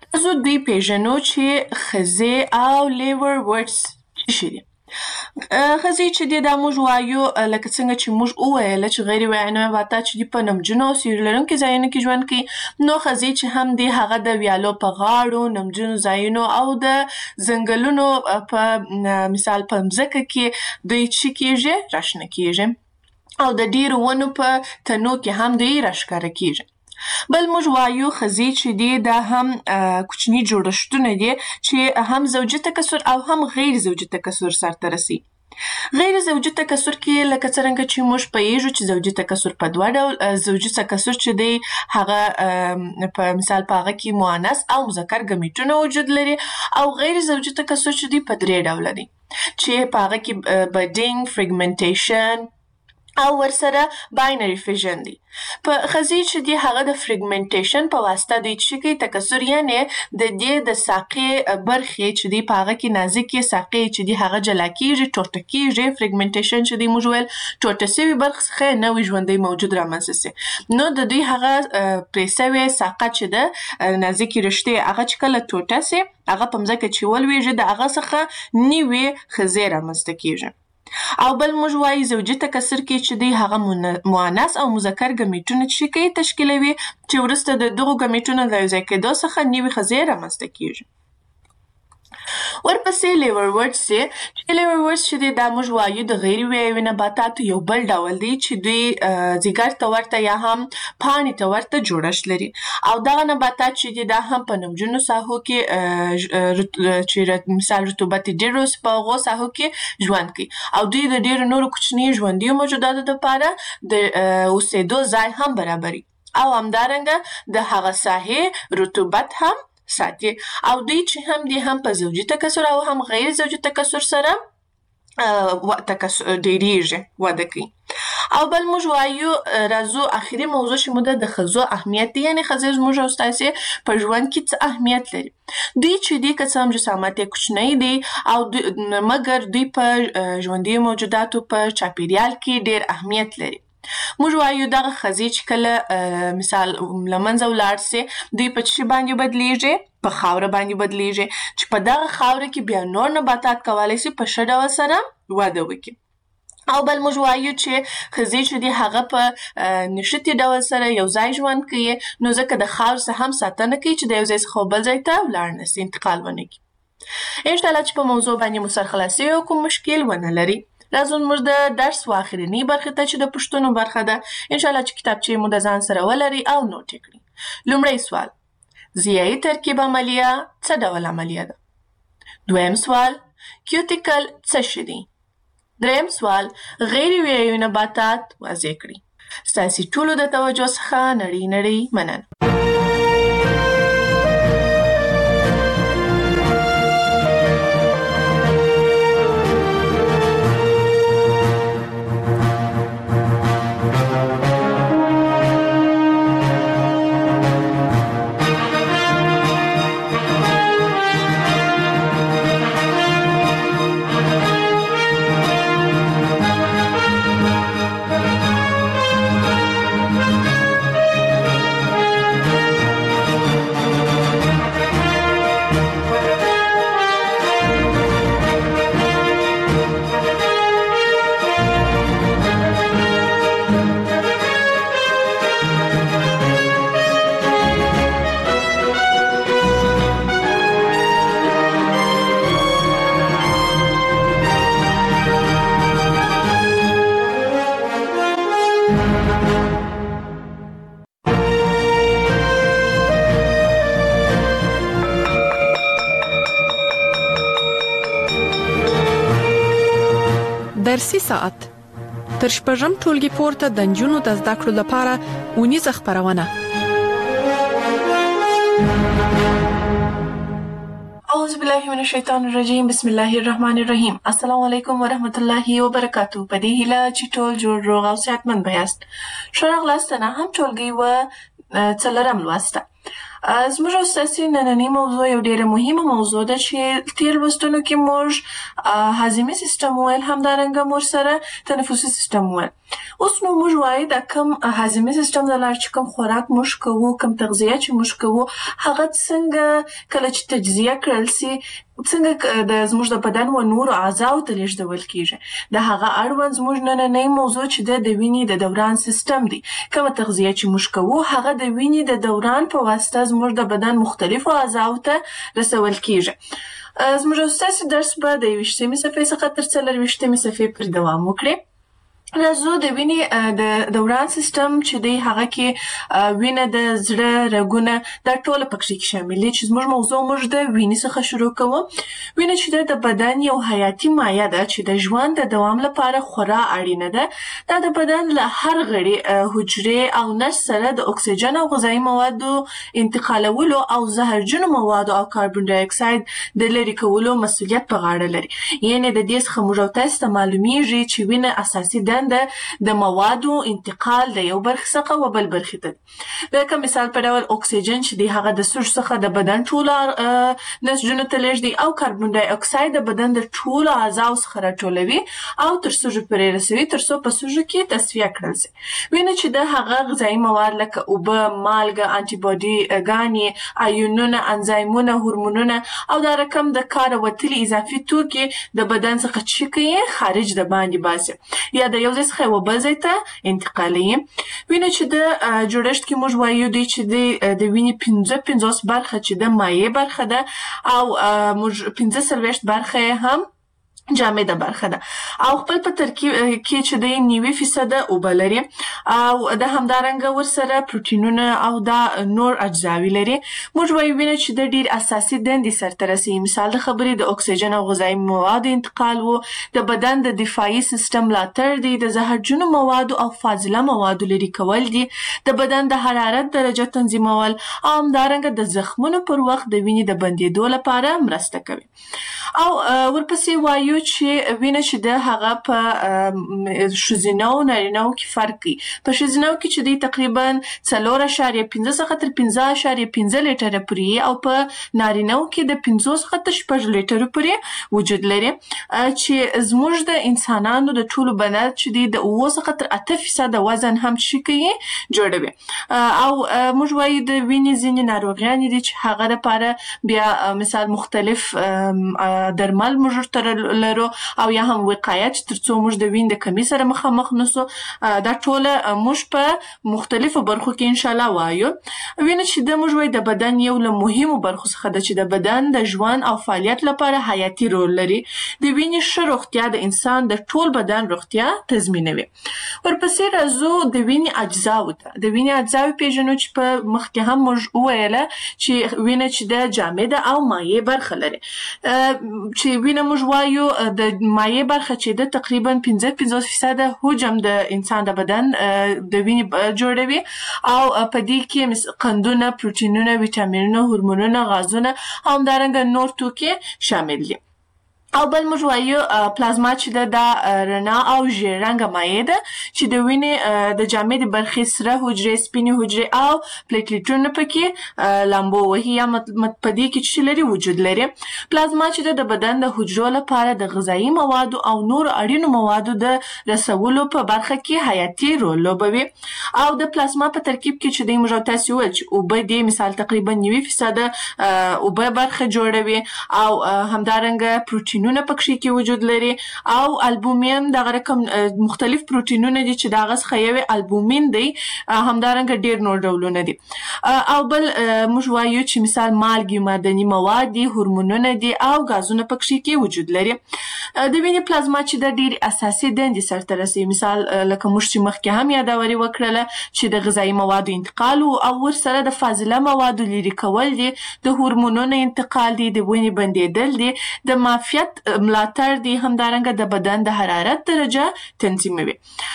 زه دوی پیژنو چې ښځې او لیور ورډز څه شي دي. ښځې چې دي دا موږ وایو لکه څنګه چې موږ وویله چې غیر ویاړنه نباتات چې دي په نمجنو او سیوري لرونکي ځایونو کې ژوند کوي، نو ښځې چې هم دي هغه د ویالو په غاړو، نمجنو ځایونو او د ځنګلونو په مثال په مځکه کې دوی څه کېږي؟ راشنه کېږي او د ډېرو ونو په تنو کې هم دوی راښکاره کېږي. بل موږ وایو ښځې چې دي دا هم کوچني جوړښتونه دي چې هم زوجي تکثر او هم غیر زوجي تکثر سرته رسي. غیر زوجي تکثر کې لکه څرنګه چې موږ پوهیږو چې زوجي تکثر په دوه ډول زوجي تکثر چې دی هغه په مثال په هغه کې مؤنث او مذکر ګمیټونه وجود لري او غیر زوجي تکثر چې دی په درې ډوله دي چې په هغه کې بډینګ، فریګمنټیشن او ورسره باینري فیژن دي. په ښځې چې دي هغه د فریګمنټیشن په واسطه دوی چې کوي تکثر، یعنې د دې د ساقې برخې چې دي په هغه کې نازکې ساقې چې دي هغه جلا کېږي، ټوټه کېږي. فریګمنټیشن چې دي موږ ویل ټوټه سوي برخې څخه نوی ژوندی موجود رامنځته سي. نو د دوی هغه پرې سوې ساقه چې ده نازکې رشتې هغه چې کله ټوټه سي هغه په مځکه چې ولویږي د هغه څخه نوې ښځې رامنځته کېږي. او بل موږ وایي زوجي تکثر کې چې دی هغه مؤنث او مذکر ګمیټونه چې کوي تشکیلوي چې وروسته د دغو ګمیټونو د یوځای کېدو څخه نوې ښځې رامنځته کېږي. ورپسې لیور ورډز دي چې لیور ورډز چې دی دا موږ وایو د غیر ویاوي نباتاتو یو بل ډول دی چې دوی ځیګر ته ورته یا هم پاڼې ته ورته جوړښت لري او دغه نباتات چې دي دا هم په نمجنو ساحو کې چې مثال رطوبت ډېر وي په هغو ساحو کې ژوند کوي او دوی د ډېرو نورو کوچنیو ژوندیو موجوداتو دپاره د اوسېدو ځای هم برابري او همدارنګه د هغه ساحې رطوبت هم ساتي او دوی چې هم دي هم په زوجي تکثر او هم غیر زوجي تکثر سره تکثر ډېرېږي، وده کوي. او بل موږ وایو راځو اخري موضوع چې موږ د ښځو اهمیت دی، یعنې ښځې زموږ او ستاسې په ژوند کې څه اهمیت لري. دوی چې دي که څه هم جسامت یې کوچنی دی او مګر دوی په ژوندیو موجوداتو په چاپېریال کې ډېر اهمیت لري. موږ وایو دغه ښځې چې کله مثال له منځه ولاړ سي دوی په څه باندې بدلیږي؟ په خاوره باندې بدلیږي چې په دغه خاوره کې بیا نور نباتات کولی سي په ښه ډول سره وده وکړي. او بل موږ وایو چې ښځې چې دي هغه په نښتي ډول سره یو ځای ژوند کوي، نو ځکه د خاورې څخه هم ساتنه کوي چې د یو ځای څخه بل ځای ته ولاړ نه سي، انتقال ونه کړي. انشاءالله چې په موضوع باندې مو سرخلاصي او کوم مشکل ونه لري. راځو موږ د درس و آخرنۍ برخې ته چې د پوښتنو برخه ده. انشاءالله چې کتابچې مو د ځان سره ولري او نوټ یې کړي. لومړی سوال: ضیایي ترکیب عملیه څه ډول عملیه ده؟ دویم سوال: کیوتیکل څه شی دی؟ دریم سوال: غیر ویاوي نباتات واضح کړي. ستاسې ټولو د توجه څخه نړۍ نړۍ مننه. درسي ساعت تر شپږم ټولګي پورته د نجونو د زده کړو لپاره ونیزه خبرونه. اعوذ بالله من الشیطان الرجیم، بسم الله الرحمن الرحیم. السلام علیکم ورحمت الله وبرکاتو. په دې هیله چې ټول جوړ روغ او صحتمند بیاست. ښه راغلاست نه هم ټولګي و څلورم لوسته. زموږ او ستاسې نننۍ موضوع یو ډېره مهمه موضوع ده چې تېر لوستونو کې موږ هاضمي سیستم وویل، همدارنګه موږ سره تنفسي سیستم وویل. اوس نو موږ وایو دا کوم هاضمي سیستم د لارې چې کوم خوراک موږ کوو، کوم تغذیه چې موږ کوو، هغه څنګه کله چې تجزیه کړل سي څنګه د زموږ د بدن و نورو اعضاو ته لیږدول کیږي. د هغه اړوند زموږ نننۍ موضوع چې ده د وینې د دوران سیستم دی. کومه تغذیه چې موږ کوو هغه د وینې د دوران په واسطه زموږ د بدن مختلفو اعضاو ته رسول کیږي. زموږ ستاسې درس به د یویشتمې صفحې څخه تر څلرویشتمې صفحې پورې دوام وکړي. راځو د وینې د دوران سیستم چې دی هغه کې وینه د زړه، رګونه دا ټول پکې شامل دي. چې زموږ موضوع موږ د وینې څخه شروع کوو. وینه چې د بدن یو حیاتي مایع ده چې د ژوند د دوام لپاره خورا اړینه ده. دا د بدن له هر غړي، حجرې او نسج سره د اکسیجن او غذایي موادو انتقالولو او زهرجنو موادو او کاربن ډای اکساید د لرې کولو مسؤلیت په غاړه لري. یعنې د دې څخه موږ او تاسو ته معلومیږي چې وینه اساسي ده د موادو انتقال د یو برخې څخه و بل برخې ته. د کوم مثال په ډول اکسیجن چې دی هغه د سږو څخه د بدن ټولو نسجونو ته لیږدي او کاربن ډای اکساید د بدن د ټولو اعضاو څخه راټولوي او تر سږو پورې رسوي تر څو په سږو کې تصفیه کړل شي. وینه چې د هغه غذایي مواد لکه اوبه، مالګه، انټي باډي ګانې، آیونونه، انزایمونه، هورمونونه او دا رقم د کار وتلي اضافي توکي د بدن څخه چې کوي خارج د باندې باسي یا د یو ځای څخه یو بل ځای ته انتقالوي. وینه چې د جوړښت کې موږ وایو دی چې د وینې پنځه پنځوس برخه چې د مایع برخه ده او موږ پنځه څلوېښت برخه هم جامده برخه ده او خپل په ترکیب کې چې د نوي فیصده اوبه لري او د همدارنګه ورسره پروتینونه او دا نور اجزاوي لري. موږ وایو وینه چې د ډیر اساسي دندې سرته رسوي. مثال د خبرې د اکسیجن او غذایي موادو انتقال وو، د بدن د دفاعي سیستم ملاتړ دی، د زهرجنو موادو او فاضله موادو لرې کول دي، د بدن د حرارت درجه تنظیمول او همدارنګه د زخمونو پر وخت د وینې د بندېدو لپاره مرسته کوي. او ورپسې وایو چې وینه چې د هغه په ښځینه او نارینه کې فرق کوي. په ښځینه کې چې دی تقریبا څلور اعشاریه پنځه څخه تر پنځه اعشاریه پنځه لیټره پورې او په نارینه کې د پنځه څخه تر شپږ لیټره پورې وجود لري چې زموږ د انسانانو د ټولو بدن چې دی د اوه څخه تر اته فیصده وزن هم شي کوي جوړوي. او موږ وایو د وینې ځینې ناروغیانې دي چې هغه لپاره بیا مثال مختلف درمل موږ تر لرو او یا هم وقایت ترڅو موږ د وینې د کمی سره مخامخ نشو. دا ټول موږ په مختلفو برخو کې ان شاء الله وایو. وینه چې د موږ وایو د بدن یو له مهمو برخو څخه ده چې د بدن د ژوند او فعالیت لپاره حیاتي رول لري. د وینې ښه روغتیا د انسان د ټول بدن روغتیا تضمینوي. ورپسې راځو د وینې اجزاو ته. د وینې اجزاوې پیژنو چې په مخکې هم موږ وویله چې وینه چې د جامده او مایع برخه لري. چې وینه موږ وایو د مایع برخه چې د تقریبا پنځه پنځوس فیصده حجم د انسان د بدن د وینې جوړوي او په دې کې قندونه، پروتینونه، ویټامینونه، هورمونونه، غازونه او همدارنګه نور توکي شامل دي. او بل موږ وایو پلازما چې د دا رڼا او ژیړ رنګه مایع ده چې د وینې د جامدې برخې سره حجرې، سپینې حجرې او پلیټلیټونه پکې لامبو وهي یا په دې کې چې لري وجود لري. پلازما چې د بدن د حجرو لپاره د غذایي موادو او نور اړینو موادو د رسولو په برخه کې حیاتي رول لوبوي. او د پلازما په ترکیب کې چې د موږ تاسو ویل چې اوبه دي مثال تقریبا نوي فیصده اوبه برخه جوړوي او همدارنګه پروتین پروتینونه پکې کې وجود لري او البومین دغه رقم مختلف پروتینونه دي چې دغه څخه یو البومین دی، همدارنګه ډیر نور ډولونه دي. او بل موږ وایو چې مثال مالګې، معدني مواد دي، هورمونونه دي او غازونه پکې کې وجود لري. د وینې پلازما چې د ډیر اساسي دندې سرته رسوي. مثال لکه موږ چې مخکې هم یادوري وکړله چې د غذایي موادو انتقال او ورسره د فاضله موادو لرې کول دي، د هورمونونو انتقال دي، د وینې بندېدل دي، د معافیت ملاتړ دي، همدارنګه د بدن د حرارت درجه تنظیموي.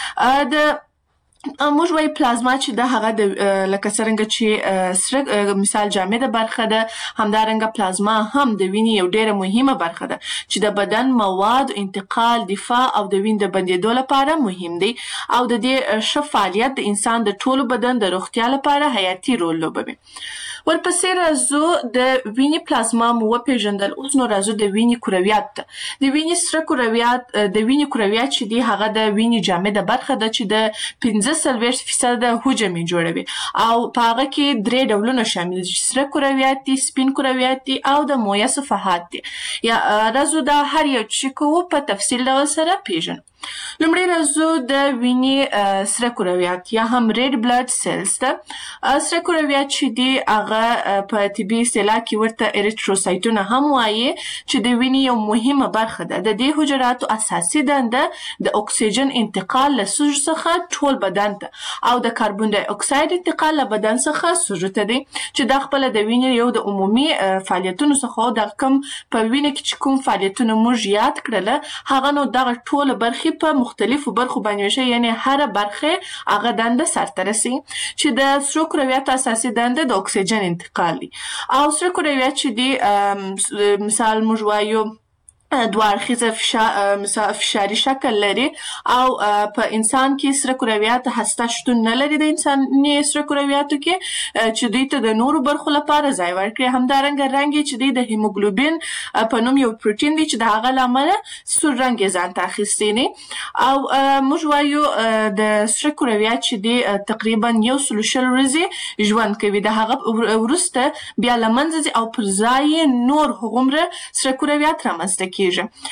د موږ وایو پلازما چې د هغه د لکه څرنګه چې سره مثال جامده برخه ده، همدارنګه پلازما هم د وینې یو ډیره مهمه برخه ده چې د بدن مواد انتقال، دفاع او د وینې د بندېدو لپاره مهم دی او د دې ښه فعالیت د انسان د ټولو بدن د روغتیا لپاره حیاتي رول لوبوي. ورپسې راځو د وینې پلازما مو وپېژندل. اوس نو راځو د وینې کرویات ته. د وینې سره کرویات د وینې کرویات چې دي هغه د وینې جامده برخه ده چې د پنځه څلوېښت فیصده حجم یې جوړوي او په هغه کې درې ډولونه شامل دي چې سره کرویات دي، سپین کرویات دي او د مویه صفحات دي. یا راځو دا هر یو چې کوو په تفصیل ډول سره پیژنو. لومړی راځو د وینې سره کرویات یا هم ریډ بلډ سیلز ته. سره کرویات چې دي هغه په طبي اصطلاح کې ورته اریتروسایتونه هم وایي چې د وینې یو مهمه برخه ده. د دې حجراتو اساسي دنده د اکسیجن انتقال له سږو څخه ټول بدن ته او د کاربن ډای اکساید انتقال له بدن څخه سږو ته دی چې دا خپله د وینې یو د عمومي فعالیتونو څخه د کوم په وینې کې چې کوم فعالیتونه موږ یاد کړله هغه نو دغه ټوله برخې په مختلفو برخو باندې ویشي، یعنی هر برخه هغه دنده سرته رسي چې د سرو کرویاتو اساسي دنده د اکسیجن انتقال دی. او سرو کرویات چې دي مثال موږ وایو دوه اړخیزه فشار فشاري شکل لري او په انسان کې سره کرویات هسته شتون نه لري د انساني سره کرویاتو کې چې دوی ته د نورو برخو لپاره ځای ورکړي. همدارنګه رنګ یې چې دی د هیموګلوبین په نوم یو پروټین دی چې د هغه له امله سور رنګ یې ځان ته اخیستی دی. او موږ وایو د سره کرویات چې دی تقریبا یو سلو شل ورځې ژوند کوي، د هغه وروسته بیا له منځه ځي او پر ځای یې نور هغومره سره کرویات رامنځته کېږي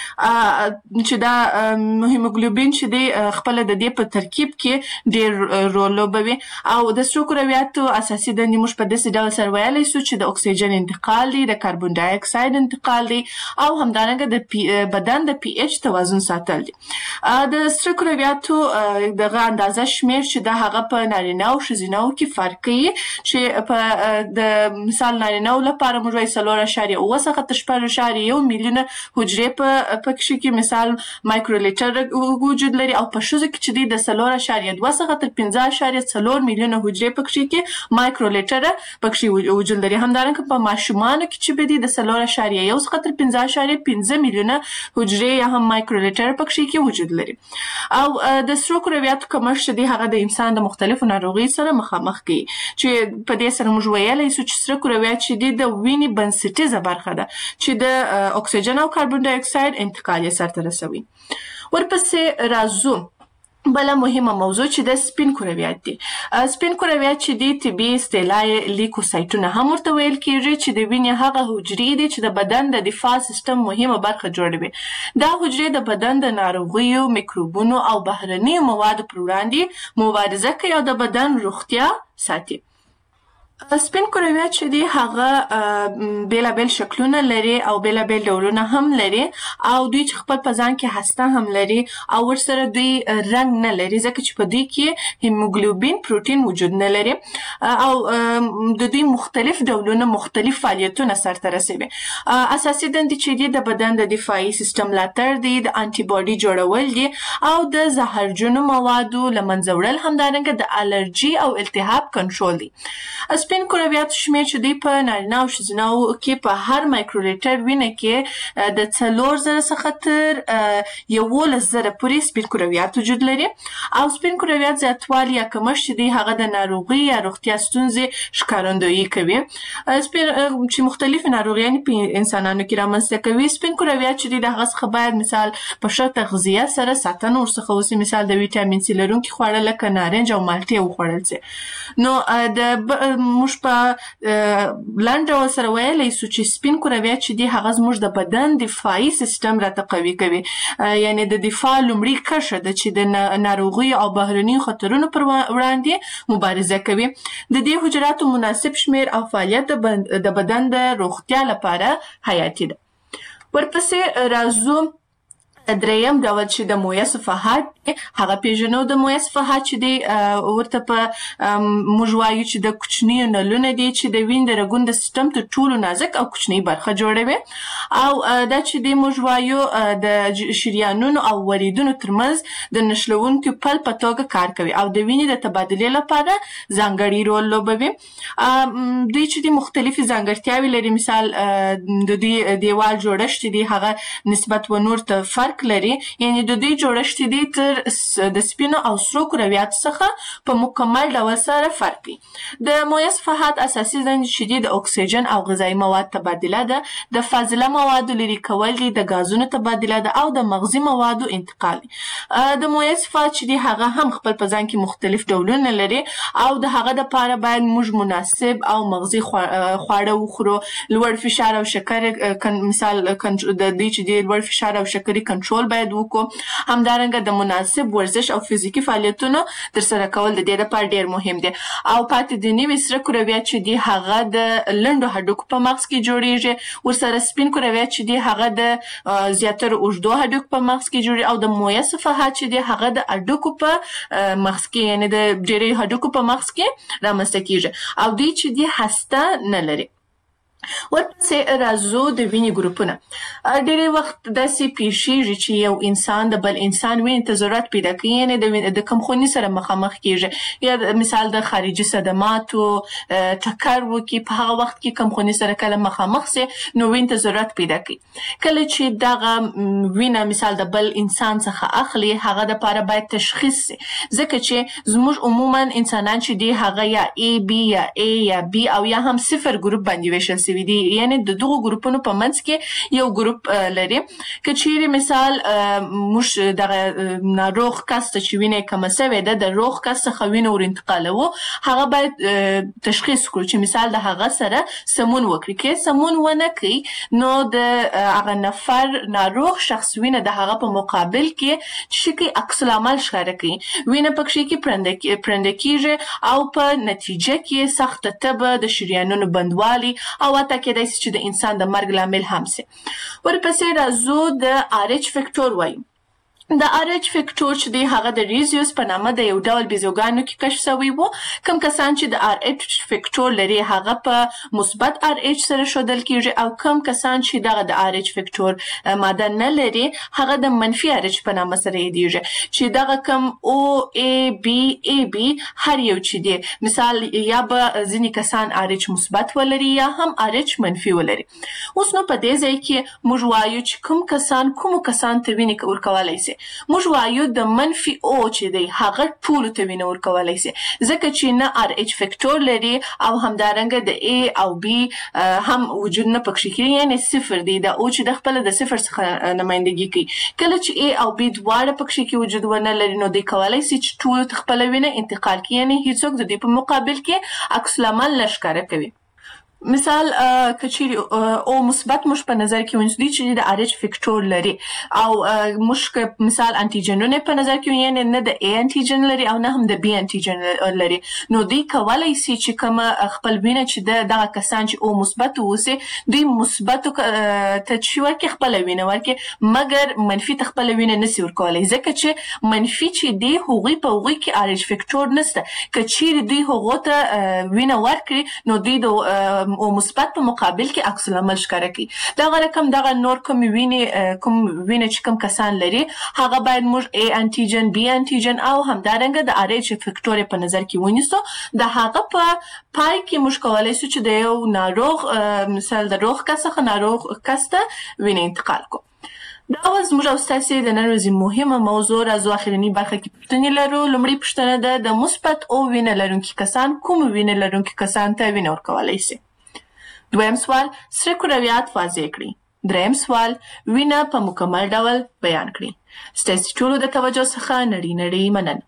چې دا هیموګلوبین چې دی خپله د دې په ترکیب کې ډېر رول لوبوي. او د سرو کرویاتو اساسي دندې موږ په داسې ډول سره ویلی سو چې د اکسیجن انتقال دی، د کاربن ډای اکساید انتقال دی او همدارنګه د بدن د پی ایچ توازن ساتل دي. د سرو کرویاتو دغه اندازه شمیر چې د هغه په نارینه او ښځینه‌و کې فرق کوي چې په د مثال نارینه‌و لپاره موږ وایو څلور اعشاریه اووه څخه تر شپږ اعشاریه یو میلیونه حجرې په پکې کې مثال مایکرولیټر وجود لري او په ښځو کې چې دی د څلور اعشاریه دوه څخه تر پنځه اعشاریه څلور میلیونه حجرې پکې کې مایکرولیټر پکې وجود لري. همدارنګه په ماشومانو کې چې به دی د څلور اعشاریه یو څخه تر پنځه اعشاریه پنځه میلیونه حجرې یا هم مایکرولیټر پکې کې وجود لري. او د سرو کرویاتو کمښت دی هغه د انسان د مختلفو ناروغیو سره مخامخ کوي چې په دې سره موږ ویلی سو چې سره کرویات چې دی د وینې بنسټیزه برخه ده چې د اکسیجن او کاربن ډای اکساید انتقال یې سرته رسوي. ورپسې راځو بله مهمه موضوع چې د سپین کرویات دي. سپین کرویات چې دي طبي اصطلاح یې لیکوسایټونه هم ورته ویل کېږي چې د وینې هغه حجرې دي چې د بدن د دفاع سیستم مهمه برخه جوړوي. دا حجرې د بدن د ناروغیو، میکروبونو او بهرنیو موادو پر وړاندې مبارزه کوي او د بدن روغتیا ساتي. سپین کرویات چې دي هغه بیلابیل شکلونه لري او بیلابیل ډولونه هم لري او دوی چې خپل په ځان کې هسته هم لري او ورسره دوی رنګ نه لري ځکه چې په دوی کې هیموګلوبین پروټین وجود نه لري او د دوی مختلف ډولونه مختلف فعالیتونه سرته رسوي. اساسي دندې چې دي د بدن د دفاعي سیستم ملاتړ دي، د انټي باډي جوړول دي او د زهرجنو موادو له منځه وړل، همدارنګه د الرجي او التهاب کنټرول دي. سپین کرویاتو شمیر چې دوی په نارینه او ښځینه‌و کې په هر مایکرولیټر وینه کې د څلور زره څخه تر یولس زره پورې سپین کرویات وجود لري. او سپین کرویات زیاتوالی یا کمښت چې دی هغه د ناروغۍ یا روغتیا ستونزې ښکارندویي کوي. سپین چې مختلفې ناروغیانې په انسانانو کې رامنځته کوي. سپین کرویات چې دی د هغه څخه باید مثال په ښه تغذیه سره ساتنه ورڅخه وسي، مثال د ویټامین سي لرونکي خواړه لکه نارنج او مالټې وخوړل سي. نو د موږ په لنډ ډول سره ویلی سو چې سپین کرویات چې دي هغه زموږ د بدن دفاعي سیستم راته قوي کوي، یعنی د دفاع لومړۍ کرښه ده چې د ناروغیو او بهرنیو خطرونو پر وړاندې مبارزه کوي. د دې حجراتو مناسب شمیر او فعالیت د بدن د روغتیا لپاره حیاتي ده. ورپسې راځو دریم ډول چې د مویه صفحات دی هغه پیژنو. د مویه صفحات چې دی ورته په موږ وایو چې د کوچنیو نلونه دي چې د وینې د رګونو د سیستم تر ټولو نازک او کوچنۍ برخه جوړوي او دا چې دی موږ وایو د شریانونو او وریدونو ترمنځ د نښلوونکي پل په توګه کار کوي او د وینې د تبادلې لپاره ځانګړی رول لوبوي. دوی چې دی مختلفې ځانګړتیاوې لري، مثال د دوی دیوال جوړښت دی هغه نسبت و نور ته فرق فرق لري، یعنی د دوی جوړښت دی تر د سپینو او سرو کرویاتو څخه په مکمل ډول سره فرق کوي. د مویه صفحات اساسي دندې چې دي د اکسیجن او غذایي مواد تبادله ده، د فاضله موادو لرې کول دي، د غازونو تبادله ده او د مغذي موادو انتقال دی. د مویه صفحات چې دي هغه هم خپل په ځان کې مختلف ډولونه لري او د هغه دپاره باید موږ مناسب او مغذي خواړه وخورو. لوړ فشار او شکر مثال د دې چې د لوړ فشار او شکرې کنټرول باید وکړو. همدارنګه د مناسب ورزش او فزیکي فعالیتونو ترسره کول د دې لپاره ډېر مهم دي. او پاتې د نوي سره کرویات چې دي هغه د لنډو هډوکو په مغز کې جوړیږي، ورسره سپین کرویات چې دي هغه د زیاتره اوږدو هډوکو په مغز کې جوړیږي او د مویه صفحات چې دي هغه د هډوکو په مغز کې یعنی د ډېری هډوکو په مغز کې رامنځته کیږي او دوی چې دي هسته نه لري. ورپسې راځو د وینې ګروپونه. ډېری وخت داسې پیښیږي چې یو انسان د بل انسان وینې ته ضرورت پیدا کوي، یعنې د کمخوني سره مخامخ کیږي یا مثال د خارجي صدماتو ټکر وکړي، په هغه وخت کې کمخوني سره کله مخامخ سي نو وینې ته ضرورت پیدا کوي. کله چې دغه وینه مثال د بل انسان څخه اخلي هغه دپاره باید تشخیص سي، ځکه چې زموږ عموما انسانان چې دي هغه یا A B یا A یا B او یا هم صفر ګروپ باندې ویشل سوي دي، یعنی د دغو ګروپونو په منځ کې یو ګروپ لري. که چیرې مثال موږ دغه ناروغ کس ته چې وینه کمه سوې ده د روغ کس څخه وینه ور انتقالوو، هغه باید تشخیص کړو چې مثال د هغه سره سمون وکړي. که سمون ونه کړي نو د هغه نفر ناروغ شخص وینه د هغه په مقابل کې چې کوي عکس العمل ښکاره کوي، وینه پکې کې پرنده کیږي او په نتیجه کې سخته تبه، د شریانونو بندوالي او حتی کېدای شي چې د انسان د مرګ لامل هم سي. ورپسې راځو د آر ایچ فیکټور وایو. د آر ایچ فیکټور چې دی هغه د ریزیوس په نامه د یو ډول بیزوګانو کې کشف شوی و. کوم کسان چې د آر ایچ فیکټور لري هغه په مثبت آر ایچ سره ښودل کیږي او کوم کسان چې دغه د آر ایچ فیکټور ماده نه لري هغه د منفي آر ایچ په نامه سره یادیږي، چې دغه کوم او ای بی ای بی هر یو چې دی مثال یا به ځینې کسان آر ایچ مثبت ولري یا هم آر ایچ منفي ولري. اوس نو په دې ځای کې موږ وایو چې کوم کسان کومو کسان ته وینې ورکولی سي. موږ وایو د منفي او چې دی هغه ټولو ته وینه ورکولی سي، ځکه چې نه آر ایچ فیکټور لري او همدارنګه د A او B هم وجود نه پکښې کوي، یعنې صفر دی. د او چې د خپله د صفر څخه نمایندګي کوي. کله چې A او B دواړه پکښې کې وجود ونه لري نو دوی کولی سي چې ټولو ته خپله وینه انتقال کړي، یعنې هیڅوک د دوی په مقابل کې عکس العمل نه ښکاره کوي. مثال که چیرې او مثبت موږ په نظر کې ونیسو چې د آر ایچ فیکټور لري او موږ که مثال انټیجنونه په نظر کې ونیسو، یعنې نه د A انټیجن لري او نه هم د B انټیجن لري، نو دوی کولی سي چې کومه خپل وینه چې دغه کسان چې او مثبت اوسي دوی مثبتو ته چې ورکړي خپله وینه ورکړي، مګر منفي ته خپله وینه نسي ورکولی، ځکه چې منفي چې دی هغوی په هغوی کې آر ایچ فیکټور نسته. که چیرې دوی هغو ته وینه ورکړي نو دوی د او مثبت په مقابل کې عکس العمل ښکاره کوي. دغه رقم دغه نور کوم وینې کوم وینه چې کوم کسان لري هغه باید موږ A انټیجن، B انټیجن او همدارنګه د آر ایچ فیکټور په نظر کې ونیسو. د هغه په پای کې موږ کولی شو چې د یو ناروغ مثال د روغ کس څخه ناروغ کس ته وینه انتقال کړو. دا اوس زموږ او ستاسې د نن ورځې مهمه موضوع. راځو اخرني برخه کې پوښتنې لرو. لومړۍ پوښتنه ده د مثبت او وینه لرونکي کسان کوم وینه لرونکي کسان ته وینه ورکولی سي؟ دویم سوال سره کرویات واضح کړئ. دریم سوال وینه په مکمل ډول بیان کړئ. ستاسې ټولو د توجه څخه نړۍ نړۍ مننه.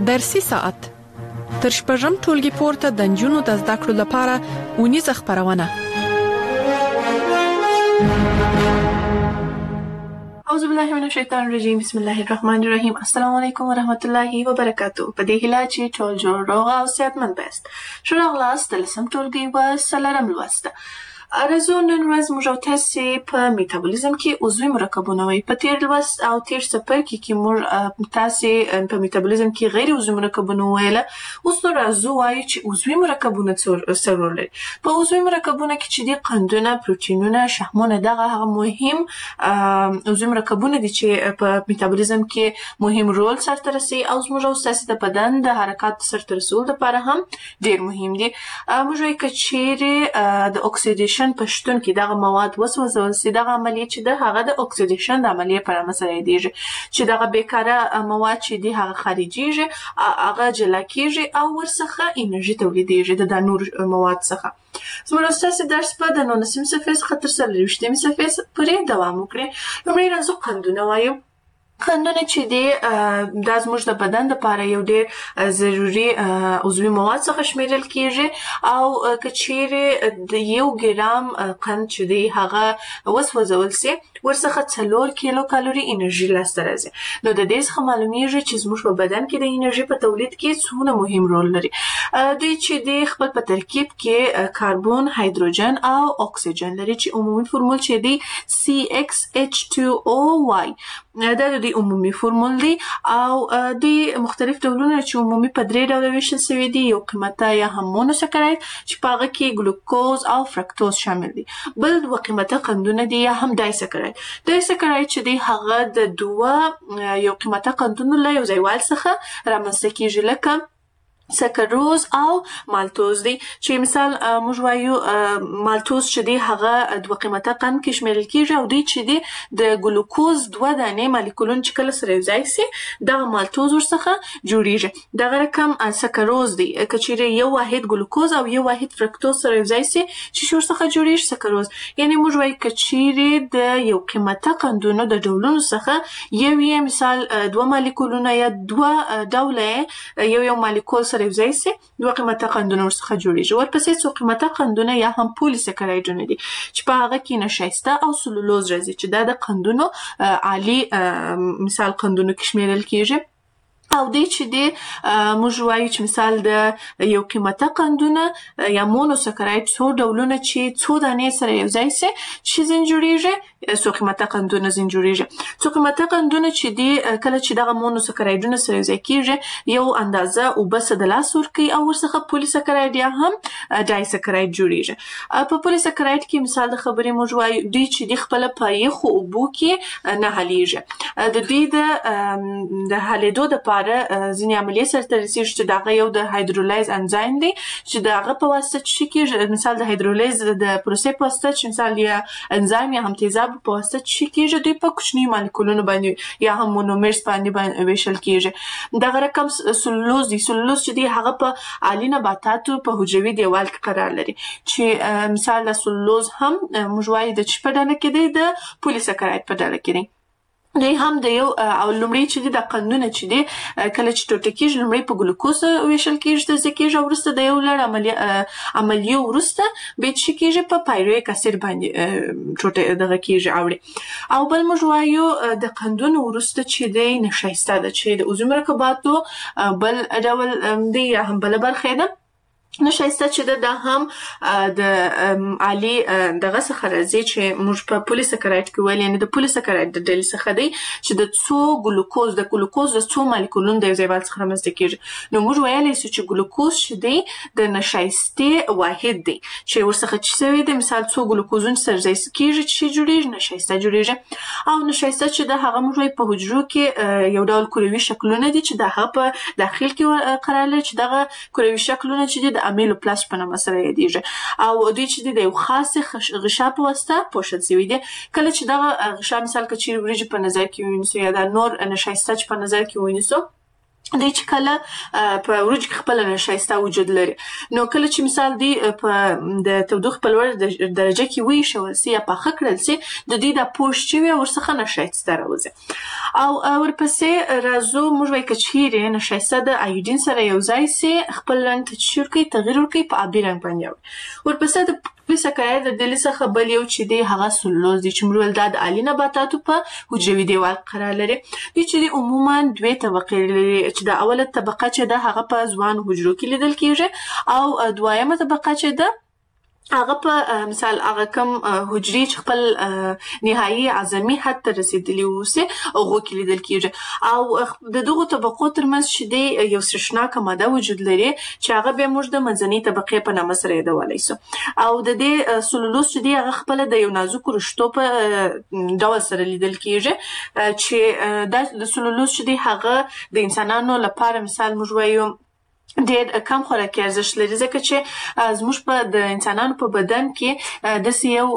درسي ساعت تر شپږم ټولګي پورته د نجونو د زده کړو لپاره ونیزه خبرونه. اعوذ بالله من الشیطان الرجیم. بسم الله الرحمن الرحیم. السلام علیکم ورحمت الله وبرکاتو. په دې هیله چې ټول جوړ روغ او صحتمند یاست. ښه راغلاست د لسم ټولګي په څلورم لوست. ارزو نن ورځ موږ او تاسې په میتابولیزم کې عضوي مرکبونه وایي. په تیر لوست او تیر څپرکي کې موږ تاسې په میتابولیزم کې غیر عضوي مرکبونه وویله. اوس نو راځو وایو چې عضوي مرکبونه څه رول لري. په عضوي مرکبونه کې چې دي قندونه، پروټینونه، شحمونه دغه هغه مهم عضوي مرکبونه دي چې په میتابولیزم کې مهم رول سرته رسوي او زموږ او ستاسې د بدن د حرکاتو سرته رسولو لپاره هم ډېر مهم دي. موږ وایو که چیرې د اکسیدیشن په شتون کې دغه مواد وسوځول سي، دغه عملیه چې د هغه د اکسیدیشن د عملیې په نامه سره یادیږي، چې دغه بیکاره مواد چې دي هغه خارجيږي، هغه جلا کیږي او ورڅخه انرژي تولیدیږي د نور مواد څخه. زموږ ستاسې درس په د نولسم صفحې څخه تر څلوېښتمې صفحې پورې دوام وکړي. لومړی راځو قندونه وایو. قندونه چې دي دا زموږ د بدن لپاره یو ډېر ضروري عضوي مواد څخه شمیرل کیږي او که چیرې د یو ګرام قند چې دی هغه وسوځول سي ورڅخه څلور کیلو کالوري انرژي لاسته راځي. نو د دې څخه معلومیږي چې زموږ په بدن کې د انرژي په تولید کې څومره مهم رول لري. دوی چې دی خپل په ترکیب کې کاربن، هایدروجن او اکسیجن لري چې عمومي فرمول چې دی سی ایکس ایچ ټو او واي. دا د عمومي فرمول دی او دوی مختلف ډولونه چې عمومي په درې ډوله ویشل شوي دي. یو قیمته یا هم مونوسکراید چې په هغه کې ګلوکوز او فرکتوز شامل دي. بل دوه قیمته قندونه دي یا هم ډایسکراید. ډایسکراید چې دی هغه د دوه یو قیمته قندونو له یو ځایوالي څخه رامنځته کیږي لکه سکروز او مالتوز دی چې مثال موږ وایو مالتوز چې دی هغه دوه قیمته قند کې شمیرل کیږي او دی چې دی د ګلوکوز دوه دانې مالیکولونه چې کله سره یوځای سي دغه مالتوز ورڅخه جوړیږي. دغه رقم سکروز دی که چیرې یو واحد ګلوکوز او یو واحد فرکتوز سره یوځای سي چې ورڅخه جوړیږي سکروز. یعنی موږ وایو که چیرې د یو قیمته قندونو د ډولونو څخه یو یې مثال دوه مالیکولونه یا دوه ډوله یو یو مالیکول سره یوځای سي دوه قیمته قندونه ورڅخه جوړیږي. ورپسې څو قیمته قندونه یا هم پولیسکرایډونه دي چې په هغه کې نشایسته او سلولوز راځي چې دا د قندونو عالی مثال قندونو کې شمیرل کیږي. او دی چې دی موږ وایو چې مثال د یو قیمته قندونه یا مونوسکراید څو ډولونه چې څو دانې سره یوځای سي چې ځین جوړیږي څو قیمته قندونه ځین جوړیږي. څو قیمته قندونه چې دی کله چې دغه مونوسکرایډونه سره یوځای کیږي یو اندازه اوبه څه د لاس ورکوي او ورڅخه پولیسکراید یا هم ډایسکراید جوړیږي. په پولیسکراید کې مثال د خبرې موږ وایو دوی چې دی خپله په یخو اوبو کې نه حلیږي. د دوی د حلیدو دپاره ځینې عملیې سرته رسیږي چې دغه یو د هایدرولایز انزایم دی چې د هغه په واسطه څه کیږي مثال د هایدرولایز د پروسې په واسطه چې مثال یا انزایم یا هم تیزاب په واسطه څه کیږي دوی په کوچنیو مالیکولونو باندې یا هم مونومرز باندې ویشل کیږي. دغه رقم سلولوز دی. سلولوز چې دی هغه په عالی نباتاتو په حجروي دیوال کې قرار لري چې مثال د سلولوز هم موږ وایو د چی په ډله کې دی د پولیسکراید په ډله کې دی. دوی هم د یو او لومړی چې دی د قندونه چې دی کله چې ټوټه کیږي لومړی په ګلوکوز ویشل کیږي تجزیه کیږي او وروسته د یو لړ عملیه عملیو وروسته بیا څه کیږي په پایرویک اسید باندې ټوټه دغه کیږي اوړي. او بل موږ وایو د قندونو وروسته چې دی نشایسته ده چې د عضوي مرکباتو بل ډول دی یا هم بله برخه ده. نشایسته چې دا هم د عالی دغه څخه راځي چې موږ په پولیسکراید کې ویل یعنی د پولیسکراید د ډلې څخه دی چې د څو ګلوکوز د ګلوکوز د څو مالیکولونو د یو ځایوالي څخه رامنځته کیږي. نو موږ ویلی سو چې ګلوکوز چې دی د نشایستې واحد دی چې ورڅخه چې سوی دی مثال څو ګلوکوزونه سره ځای کیږي چې جوړیږي نشایسته جوړیږي. او نشایسته چې د هغه موږ په حجرو کې یو ډول کروي شکلونه دي چې د هغه په داخل کې قرار لري چې دغه کروي شکلونه چې دي د امیلوپلاست په نامه سره یادیږي او دوی چې د یو خاص غشا په واسطه پوښل شوي دي. کله چې دغه غشا مثال که چیرې وریجې په نظر کې ونیسو یا د نور نشایسته چې په نظر کې ونیسو د چې کله په وروج کې خپل نشایسته وجود لري نو کله چې مثال دی په د تودوخې په لوړ درجه کې وي شول سي یا پاخه کړل سي د دې د پوښ چې وي ورڅخه نشایسته راوځي او ورپسې راځو موږ وایي کچېرې نشایسته د ایودین سره یو ځای سي خپل رنګ تغیر کوي تغیر ورکوي په آبي رنګ باندې ورپسې د سکراید د دلی څخه بل یو چې دی هغه سلولوز دی چې موږ د عالی نباتاتو په حجروي دیوال قرار لري دوی چې دی عموما دوه طبقې لري چې د اوله طبقه چې ده هغه په ځوان حجرو کې لیدل کیږي او دویمه طبقه چې ده هغه په مثال هغه کوم حجري چې خپل نهایي اعظمي حد ته رسیدلی وسه هغه کې لیدل کیږي او د دغه طبقو ترمنځ چې دی یو سرشناکه ماده وجود لري چې هغه به موږ د منځنۍ طبقې په نامه سره یادولای شو او د دې سلولوز چې دی هغه خپل د یو نازک رشتو په ډول سره لیدل کیږي چې د سلولوز چې دی هغه د انسانانو لپاره مثال موږ وایو ډېر کم خوراکي ارزښت لري ځکه چې زموږ په د انسانانو په بدن کې داسې یو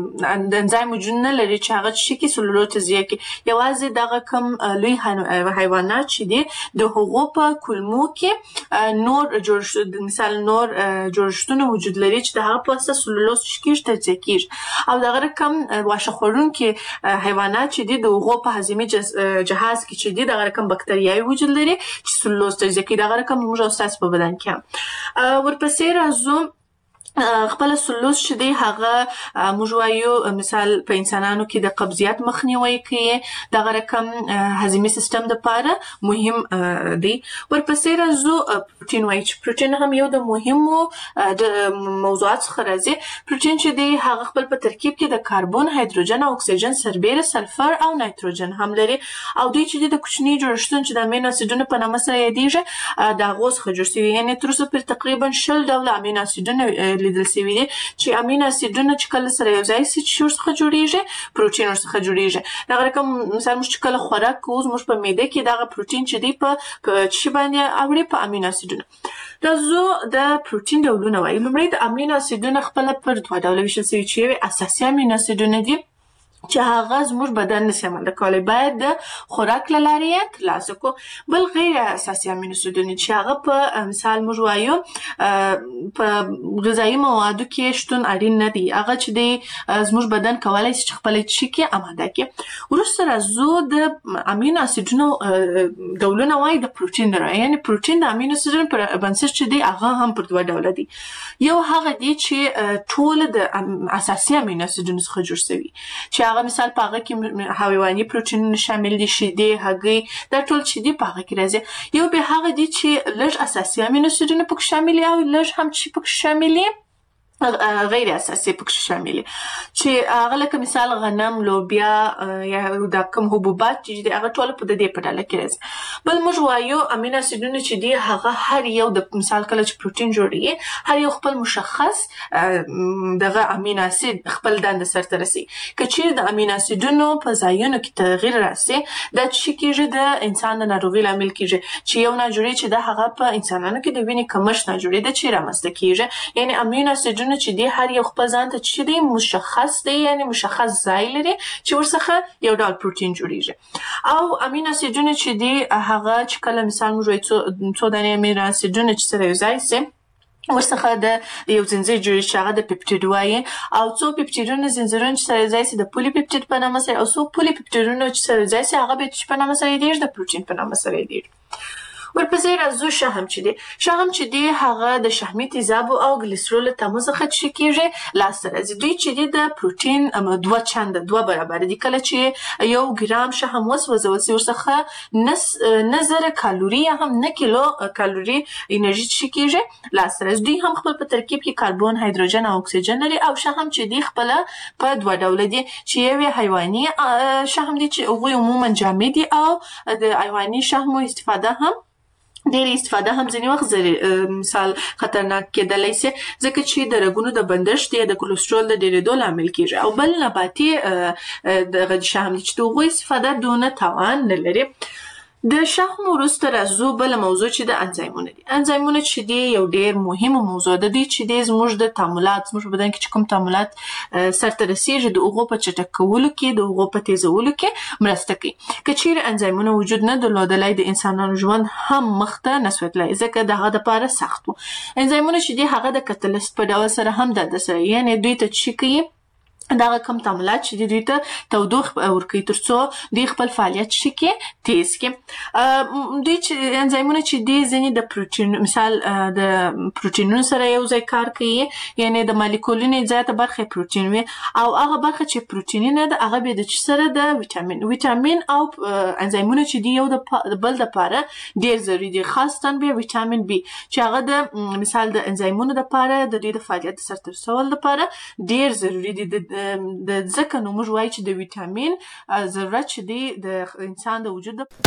د انزایم وجود نه لري چې هغه چې کې سلولوز تجزیه کوي یوازې دغه کم لوی حیوانات چې دي د هغو په کولمو کې نور جوړښت مثال نور جوړښتونه وجود لري چې د هغه په اساس سلولوز کېږي تجزیه کېږي او دغه کم واښه خوړونکي حیوانات چې دي د هغو په هضمي جهاز کې چې دي دغه کم بکتریاوي وجود لري چې سلولوز تجزیه کوي دغه کم موږ تاسو په بدن کې ورپسې راځو خپل سلولوز چې دی هغه موږ وایو مثال په انسانانو کې د قبضیت مخنیوي کوي دغه رقم هضمي سیستم د لپاره مهم دی ورپسې راځو پروتین وایي چې پروتین هم یو د مهمو د موضوعات څخه راځي پروتین چې دی هغه خپل په ترکیب کې د کاربن هایدروجن او اکسیجن سربېره سلفر او نایتروجن هم لري او دوی چې د کوچني جوړښتونو چې د امینو اسیدونو په نامه سره یادېږي د هغو څخه جوړ شوي یعنې تر اوسه پورې تقریبا شل ډوله امینو اسیدونه لیدل شوي دي چې امینو اسیدونه چې کله سره یو ځای شي چې ورڅخه جوړیږي پروتین ورڅخه جوړیږي دغه رقم مثلا موږ چې کله خوراک کوو زموږ په معده کې دغه پروتین چې دی په چی باندې اوړي په امینو اسیدونه راځو د پروتین ډولونه وایي لومړی د امینو اسیدونه خپل پر دوه ډوله ویشل شوي چې یو اساسي امینو اسیدونه دي چې هغه زموږ بدن نشي عمل کولی باید د خوراک له لارې یې ترلاسه کړو بل غیر اساسي امینو اسیدونه چې هغه په مثال موږ وایو په غذایي موادو کې شتون اړین نه دی هغه چې دی زموږ بدن کولی شي چې خپل شي کې آماده کړي وروسته راځو د امینو اسیدونو ډولونه وایي د پروتین نه یعنی پروتین د امینو اسیدونو پر بنسټ چې دی هغه هم پر دوه ډوله دي یو هغه دی چې ټول د اساسي امینو اسیدونو څخه جوړ شوي چې هغه مثال په هغه کې حیواني پروتینونه شامل دي شیدې هګۍ دا ټول چې دي په هغه کې راځي یو به هغه دي چې لږ اساسي امینو اسیدونه پکې شامل او لږ هم چې پکې شامل غیر اساسي پکې شامل چې هغه لکه مثال غنم لوبیا یا د کوم حبوبات چې هغه ټول په دې په ډله کې راځي بل موږ وایو امینو اسیدونه چې دي هغه هر یو د مثال کله چې پروتین جوړي هر یو خپل مشخص دغه امینو اسید خپل دنده سرته رسي کچې د امینو اسیدونو په ځایونو کې تغییر راسي دا چې کېږي د انسان د ناروغي لامل کېږي چې یو ناجوړي چې د هغه په انسانانو کې د وینې کمښت ناجوړي د چې رامنځته کېږي یعنی امینو اسیدونه چې دی هر یو خپل ځان ته چې دی مشخص دی یعنی مشخص ځای لري چې ورڅخه یو ډول پروتین جوړیږي او امینو اسیدونه چې دی هغه چې کله مثال موږ وایو څو دانې امینو اسیدونه چې سره یو ځای سي ورڅخه د یو زنځیر جوړیږي چې هغه د پیپټیډ وایي او څو پیپټیډونه زنځیرونه چې سره یو ځای سي د پولي پیپټیډ په نامه سره او څو پولي پیپټیډونه چې سره یو ځای سي هغه به په نامه سره یادېږي د پروتین په نامه سره یادېږي ورپسې راځو شحم چې دی شحم چې دی هغه د شحمي تیزابو او ګلیسرول تمو څخه چې کېږي لاسته راځي دوی چې دی د پروتین دوه چنده دوه برابر دي کله چې یو ګرام شحم وسوځول شي ورڅخه نس نه زره کالوري هم نه کیلو کالوري انرژي چې کېږي لاسته راځي دوی هم خپل په ترکیب کې کاربن هایدروجن او اکسیجن لري او شحم چې دی خپل په دوه ډول دي چې یو حیواني شحم دي چې هغوی عموما جامد دي او د حیواني شحمو استفاده هم ډېر استفاده هم ځینې وخت مثال خطرناک کېدلی شي ځکه چې د رګونو د بندښت یا د کولېسترول د ډېرېدو لامل کېږي او بل نباتي دغه شحم چې د هغوی استفاده دونه توان نه لري د شحم وروسته راځو بل موضوع چې د انزایمونه دي. انزایمونه چې دی یو ډیر مهمه موضوع ده. دوی چې دی زموږ د تعاملات زموږ بدن کې چې کوم تعاملات سرته رسیږي د هغو په چټک کولو کې د هغو په تیزولو کې مرسته کوي. که چیرې انزایمونه وجود نه درلودلی د انسانانو ژوند هم مخته نه سو تللی ځکه د هغه دپاره سخت و. انزایمونه چې دی هغه د کتلیست په ډول سره هم د سره یعنې دوی ته څه کوي دغه کم تعاملات چې دوی ته تودوخه ورکوي تر څو دوی خپل فعالیت شي کې تیز کړي. دوی چې انزایمونه چې دي ځینې د پروتین مثال د پروتینونو سره یو ځای کار کوي یعنې د مالیکولونو زیاته برخه پروتین وي او هغه برخه چې پروتیني نه ده هغه بیا د چی سره د ویټامین ویټامین او انزایمونه چې دي یو د بل دپاره ډیر ضروري دي خاصتا بیا ویټامین بي چې هغه د مثال د انزایمونو دپاره د دوی د فعالیت د سرته رسولو دپاره ډیر ضروري دي. د ځکه نو موږ وایو چې د ویټامین ضرورت چې دی د انسان د وجود